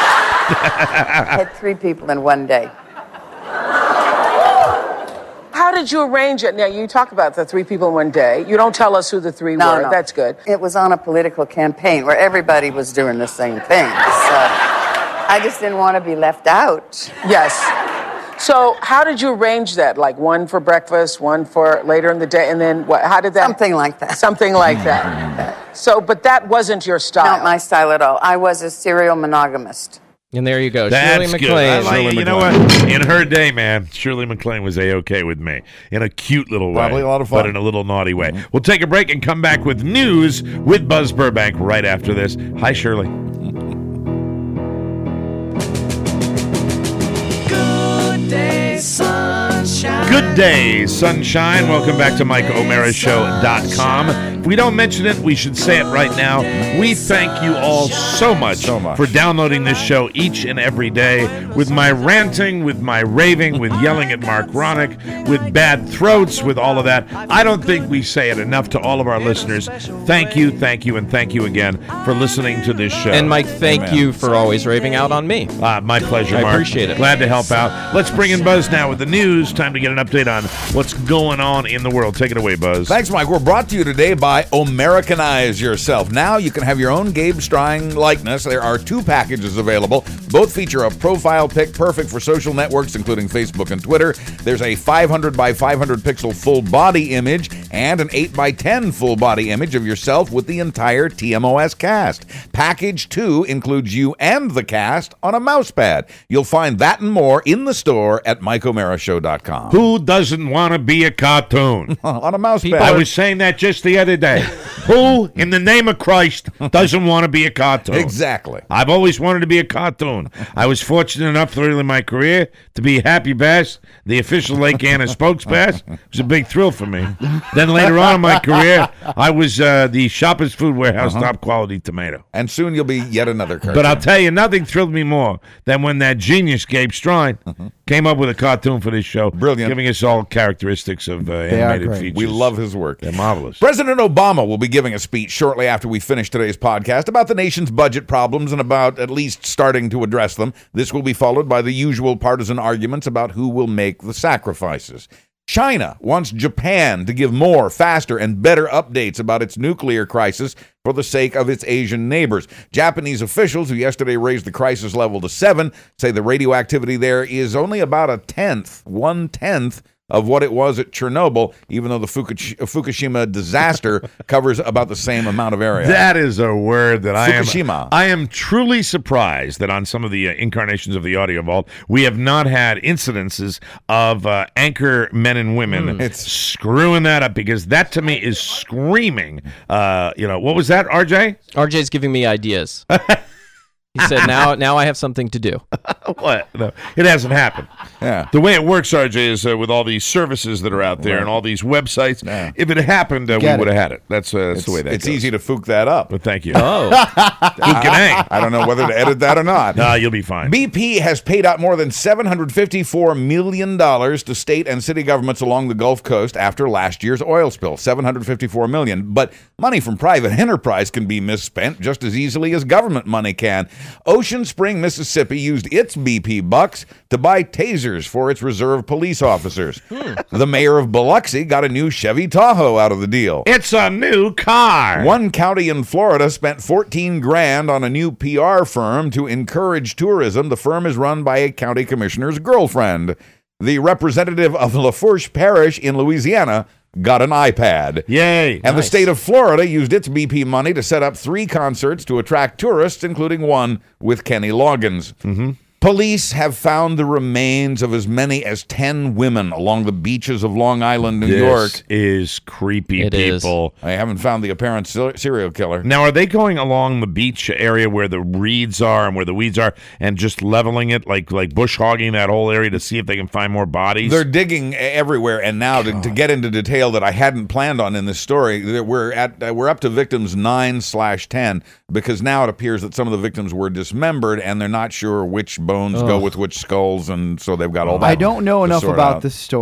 S17: I had 3 people in one day. How
S18: did you arrange it? Now, you talk about the 3 people in one day. You don't tell us who the 3
S17: No,
S18: were.
S17: no.
S18: That's good.
S17: It was on a political campaign where everybody was doing the same thing. So I just didn't want to be left out.
S18: Yes. So how did you arrange that? Like one for breakfast, one for later in the day, and then what? How did that?
S17: Something like that.
S18: Something like that. So, but that wasn't your style.
S17: Not my style at all. I was a serial monogamist.
S3: And there you go.
S11: That's
S3: Shirley
S11: good.
S3: MacLaine.
S11: I like it. You know what? In her day, man, Shirley MacLaine was A-okay with me. In a cute little way.
S2: Probably a lot of fun.
S11: But in a little naughty way. We'll take a break and come back with news with Buzz Burbank right after this. Hi, Shirley.
S10: Good day, sunshine.
S11: Good day, sunshine. Welcome back to MikeO'MaraShow.com. If we don't mention it, we should say it right now. We thank you all so much for downloading this show each and every day. With my ranting, with my raving, with yelling at Mark Ronick, with bad throats, with all of that. I don't think we say it enough to all of our listeners. Thank you, and thank you again for listening to this show.
S3: And Mike, thank you for always raving out on me.
S11: My pleasure, Mark.
S3: I appreciate it.
S11: Glad to help out. Let's bring in Buzz now with the news. Time to get an update on what's going on in the world. Take it away, Buzz.
S2: Thanks, Mike. We're brought to you today by Americanize Yourself. Now you can have your own Gabe Strang likeness. There are 2 packages available. Both feature a profile pic perfect for social networks, including Facebook and Twitter. There's a 500 by 500 pixel full body image and an 8 by 10 full body image of yourself with the entire TMOS cast. Package 2 includes you and the cast on a mouse pad. You'll find that and more in the store at MikeO'MaraShow.com.
S11: Who doesn't want to be a cartoon?
S2: On a mouse pad.
S11: I was saying that just the other day. Who, in the name of Christ, doesn't want to be a cartoon?
S2: Exactly.
S11: I've always wanted to be a cartoon. I was fortunate enough early in my career to be Happy Bass, the official Lake Anna spokesbass. It was a big thrill for me. Then later on in my career, I was the Shoppers Food Warehouse top quality tomato.
S2: And soon you'll be yet another cartoon.
S11: But I'll tell you, nothing thrilled me more than when that genius Gabe Strine came up with a cartoon for this show.
S2: Brilliant.
S11: Giving us all characteristics of animated features.
S2: We love his work.
S11: They're marvelous.
S2: President Obama will be giving a speech shortly after we finish today's podcast about the nation's budget problems and about at least starting to address them. This will be followed by the usual partisan arguments about who will make the sacrifices. China wants Japan to give more, faster, and better updates about its nuclear crisis for the sake of its Asian neighbors. Japanese officials, who yesterday raised the crisis level to 7, say the radioactivity there is only about 1/10 of what it was at Chernobyl, even though the Fukushima disaster covers about the same amount of area.
S11: That is a word that
S2: Fukushima.
S11: I am truly surprised that on some of the incarnations of the Audio Vault, we have not had incidences of anchor men and women screwing that up, because that to me is screaming. What was that, RJ?
S3: RJ's giving me ideas. He said, now I have something to do.
S11: What? No, it hasn't happened.
S2: Yeah.
S11: The way it works, RJ, is with all these services that are out there and all these websites, if it happened, we would have had it. That's the way that
S2: It's
S11: goes.
S2: easy to fook that up.
S11: But thank you.
S3: Oh.
S2: I don't know whether to edit that or not.
S11: No, you'll be fine.
S2: BP has paid out more than $754 million to state and city governments along the Gulf Coast after last year's oil spill. $754 million. But money from private enterprise can be misspent just as easily as government money can. Ocean Spring, Mississippi used its BP bucks to buy tasers for its reserve police officers. The mayor of Biloxi got a new Chevy Tahoe out of the deal.
S11: It's a new car.
S2: One county in Florida spent $14,000 on a new PR firm to encourage tourism. The firm is run by a county commissioner's girlfriend. The representative of Lafourche Parish in Louisiana got an iPad.
S11: Yay.
S2: And the state of Florida used its BP money to set up 3 concerts to attract tourists, including one with Kenny Loggins. Police have found the remains of as many as 10 women along the beaches of Long Island, New York.
S11: This is creepy, people.
S2: I haven't found the apparent serial killer.
S11: Now, are they going along the beach area where the reeds are and where the weeds are and just leveling it, like bush hogging that whole area to see if they can find more bodies?
S2: They're digging everywhere, and now to get into detail that I hadn't planned on in this story, we're up to victims 9/10 because now it appears that some of the victims were dismembered and they're not sure which bones go with which skulls, and so they've got all that.
S9: I don't know enough
S2: sort
S9: about
S2: out.
S9: this story.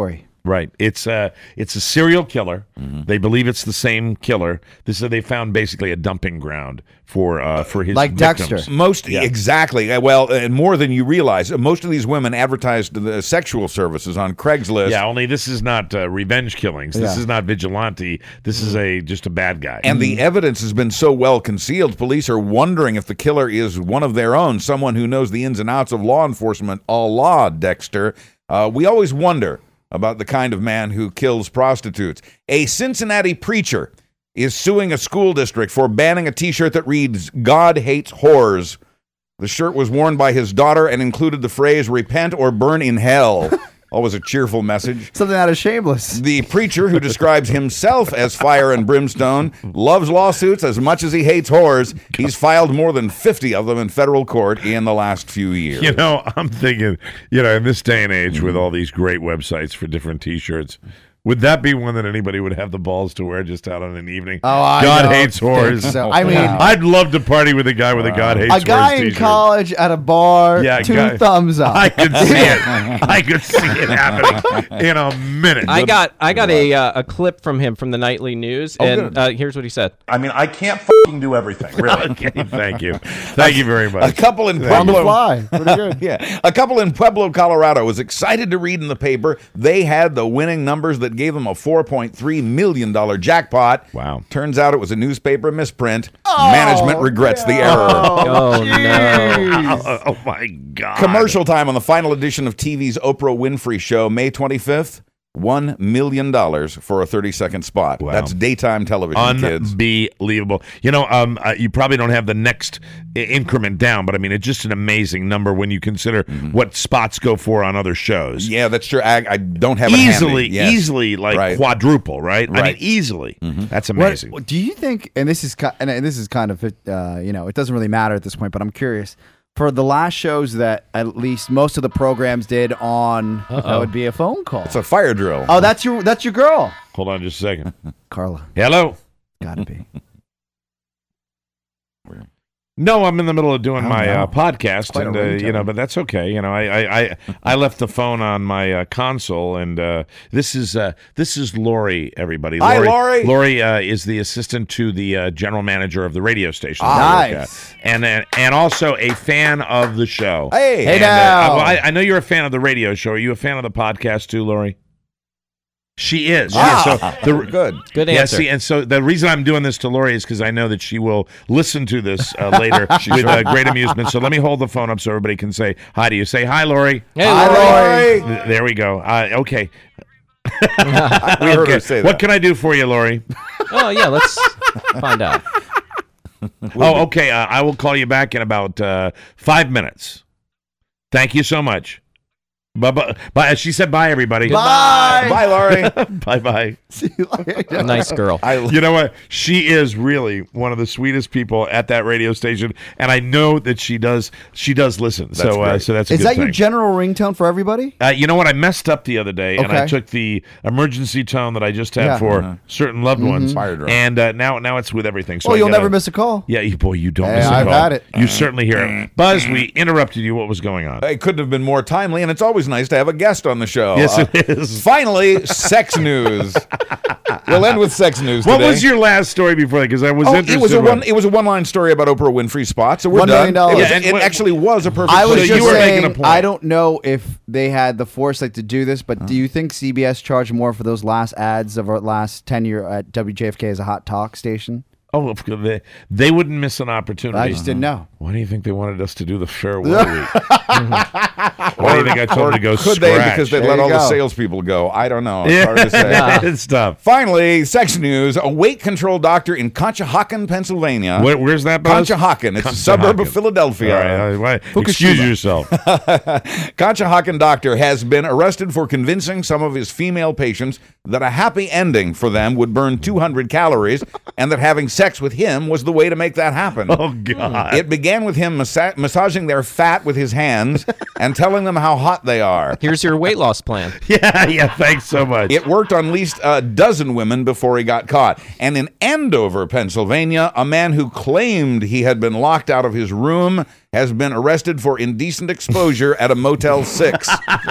S11: Right. It's a serial killer. They believe it's the same killer. They found basically a dumping ground for his
S9: Like
S11: victims.
S9: Dexter.
S2: Exactly. Well, and more than you realize. Most of these women advertised the sexual services on Craigslist.
S11: Yeah, only this is not revenge killings. This is not vigilante. This is just a bad guy.
S2: And the evidence has been so well concealed, police are wondering if the killer is one of their own, someone who knows the ins and outs of law enforcement, a la Dexter. We always wonder about the kind of man who kills prostitutes. A Cincinnati preacher is suing a school district for banning a T-shirt that reads, "God hates whores." The shirt was worn by his daughter and included the phrase, "Repent or burn in hell." Always a cheerful message.
S9: Something out of Shameless.
S2: The preacher, who describes himself as fire and brimstone, loves lawsuits as much as he hates whores. He's filed more than 50 of them in federal court in the last few years.
S11: You know, I'm thinking, in this day and age with all these great websites for different T-shirts, would that be one that anybody would have the balls to wear just out on an evening? God hates whores.
S9: So. I mean,
S11: I'd love to party with a guy with a God hates whores
S9: a guy in
S11: T-shirt.
S9: college at a bar, two thumbs up.
S11: I could see it. I could see it happening in a minute.
S3: I got a clip from him from the nightly news, and here's what he said.
S19: I mean, I can't fucking do everything, really.
S11: Okay, thank you. Thank you very much.
S2: A couple in
S9: On the
S2: Pueblo,
S9: fly. Pretty good.
S2: a couple in Pueblo, Colorado was excited to read in the paper they had the winning numbers that gave them a $4.3 million jackpot.
S11: Wow.
S2: Turns out it was a newspaper misprint. Management regrets the error.
S3: Oh, no.
S11: Oh, my God.
S2: Commercial time on the final edition of TV's Oprah Winfrey Show, May 25th. $1 million for a 30-second spot.
S11: Wow.
S2: That's daytime television, kids.
S11: Unbelievable. You probably don't have the next increment down, but I mean, it's just an amazing number when you consider what spots go for on other shows.
S2: Yeah, that's true. I don't have it
S11: easily,
S2: handy. Yes.
S11: easily like
S2: Right.
S11: quadruple, right? I mean,
S2: Right.
S11: easily. That's amazing.
S9: What, do you think? And this is kind of it doesn't really matter at this point, but I'm curious. For the last shows that at least most of the programs did on, that would be a phone call.
S2: It's a fire drill.
S9: Oh, that's your girl,
S11: Hold on just a second.
S9: Carla.
S11: Hello?
S9: Gotta be.
S11: No, I'm in the middle of doing my podcast,
S9: Quite a
S11: and
S9: ringtone.
S11: but that's okay. I left the phone on my console, and this is Lori. Everybody,
S2: Hi, Lori.
S11: Lori is the assistant to the general manager of the radio station.
S9: Nice.
S11: And also a fan of the show.
S2: Hey.
S9: Hey
S11: And,
S9: now.
S11: I know you're a fan of the radio show. Are you a fan of the podcast too, Lori? She is.
S3: Good
S11: Yeah,
S3: answer.
S11: see, and so the reason I'm doing this to Lori is because I know that she will listen to this later with great amusement. So let me hold the phone up so everybody can say hi to you. Say hi, Lori.
S3: Hey,
S2: Hi,
S3: Lori.
S2: Lori.
S11: There we go. Okay.
S2: We heard her say that.
S11: What can I do for you, Lori?
S3: Oh, yeah, let's find out.
S11: Oh, okay. I will call you back in about 5 minutes. Thank you so much. Bye. Bye. She said bye, everybody.
S9: Bye.
S2: Bye, Lori.
S11: Bye.
S9: See you later.
S3: Nice girl.
S11: You know what? She is really one of the sweetest people at that radio station, and I know that she does listen. So that's a
S9: Is
S11: good
S9: that your
S11: thing.
S9: general ringtone for everybody?
S11: You know what? I messed up the other day, and I
S9: Okay.
S11: took the emergency tone that I just had
S9: Yeah.
S11: for certain loved ones,
S2: Fire drill.
S11: and now it's with everything. So
S9: Oh,
S11: I
S9: you'll
S11: gotta-
S9: never miss a call.
S11: Yeah, you don't
S9: Hey,
S11: miss a
S9: I've
S11: call.
S9: had it.
S11: You certainly hear it. Buzz, we interrupted you. What was going on?
S2: It couldn't have been more timely, and it's always nice to have a guest on the show.
S11: Yes, it is.
S2: Finally, sex news. We'll end with sex news
S11: What
S2: today.
S11: was your last story before that? Because I was interested.
S2: It was a one-line story about Oprah Winfrey spot. So we're
S9: $1 million.
S2: done.
S11: Yeah, and
S2: It
S11: what-
S2: actually was a perfect.
S9: I was
S11: So
S9: just
S11: you were making
S9: saying,
S11: a point.
S9: I don't know if they had the foresight to do this, but do you think CBS charged more for those last ads of our last tenure at WJFK as a hot talk station?
S11: Oh, they wouldn't miss an opportunity.
S9: I just didn't know.
S11: Why do you think they wanted us to do the farewell week? Why do you think I told them to go
S2: Could
S11: scratch?
S2: they? Because they
S9: There
S2: let
S9: you
S2: all the
S9: go.
S2: salespeople go. I don't know. It's
S11: Yeah,
S2: hard to say.
S11: it's tough.
S2: Finally, sex news. A weight control doctor in Conshohocken, Pennsylvania.
S11: Where's that, Buzz?
S2: Conshohocken. It's a suburb of Philadelphia.
S11: All right, excuse yourself.
S2: Conshohocken doctor has been arrested for convincing some of his female patients that a happy ending for them would burn 200 calories and that having sex with him was the way to make that happen.
S11: Oh, God.
S2: It began with him massaging their fat with his hands and telling them how hot they are.
S3: Here's your weight loss plan.
S11: Yeah, thanks so much.
S2: It worked on at least a dozen women before he got caught. And in Andover, Pennsylvania, a man who claimed he had been locked out of his room has been arrested for indecent exposure at a Motel 6.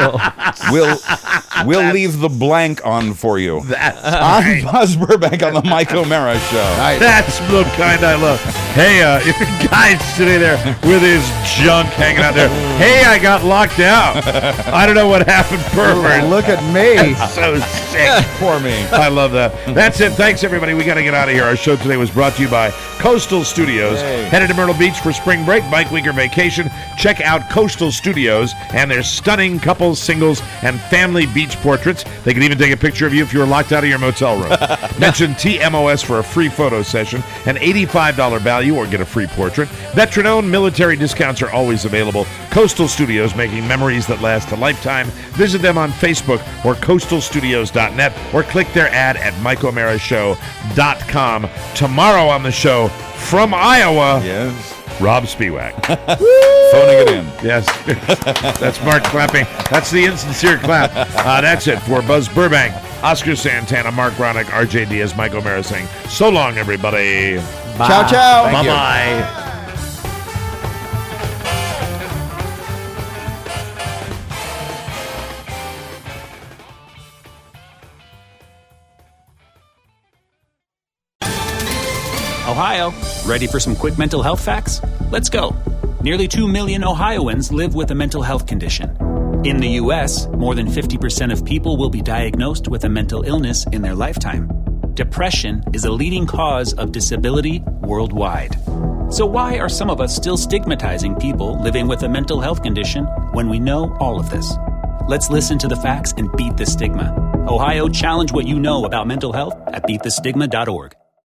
S2: We'll leave the blank on for you. I'm Buzz Burbank on the Mike O'Mara Show.
S11: That's the kind I love. Hey, if a guy's sitting there with his junk hanging out there, hey, I got locked out. I don't know what happened, pervert.
S9: Look at me.
S11: So sick.
S2: Poor me.
S11: I love that. That's it. Thanks, everybody. We got to get out of here. Our show today was brought to you by Coastal Studios.
S2: Hey.
S11: Headed to Myrtle Beach for spring break, Mike Winker vacation. Check out Coastal Studios and their stunning couples, singles, and family beach portraits. They can even take a picture of you if you were locked out of your motel room. Mention TMOS for a free photo session, an $85 value, or get a free portrait. Veteran-owned military discounts are always available. Coastal Studios, making memories that last a lifetime. Visit them on Facebook or coastalstudios.net or click their ad at MikeO'MaraShow.com. Tomorrow on the show from Iowa,
S2: yes,
S11: Rob Spiewak.
S2: Phoning it in.
S11: Yes. That's Mark clapping. That's the insincere clap. That's it for Buzz Burbank, Oscar Santana, Mark Ronick, RJ Diaz, Mike O'Mara saying so long, everybody.
S9: Bye. Ciao, ciao.
S11: Bye-bye.
S20: Ohio, ready for some quick mental health facts? Let's go. Nearly 2 million Ohioans live with a mental health condition. In the U.S., more than 50% of people will be diagnosed with a mental illness in their lifetime. Depression is a leading cause of disability worldwide. So why are some of us still stigmatizing people living with a mental health condition when we know all of this? Let's listen to the facts and beat the stigma. Ohio, challenge what you know about mental health at beatthestigma.org.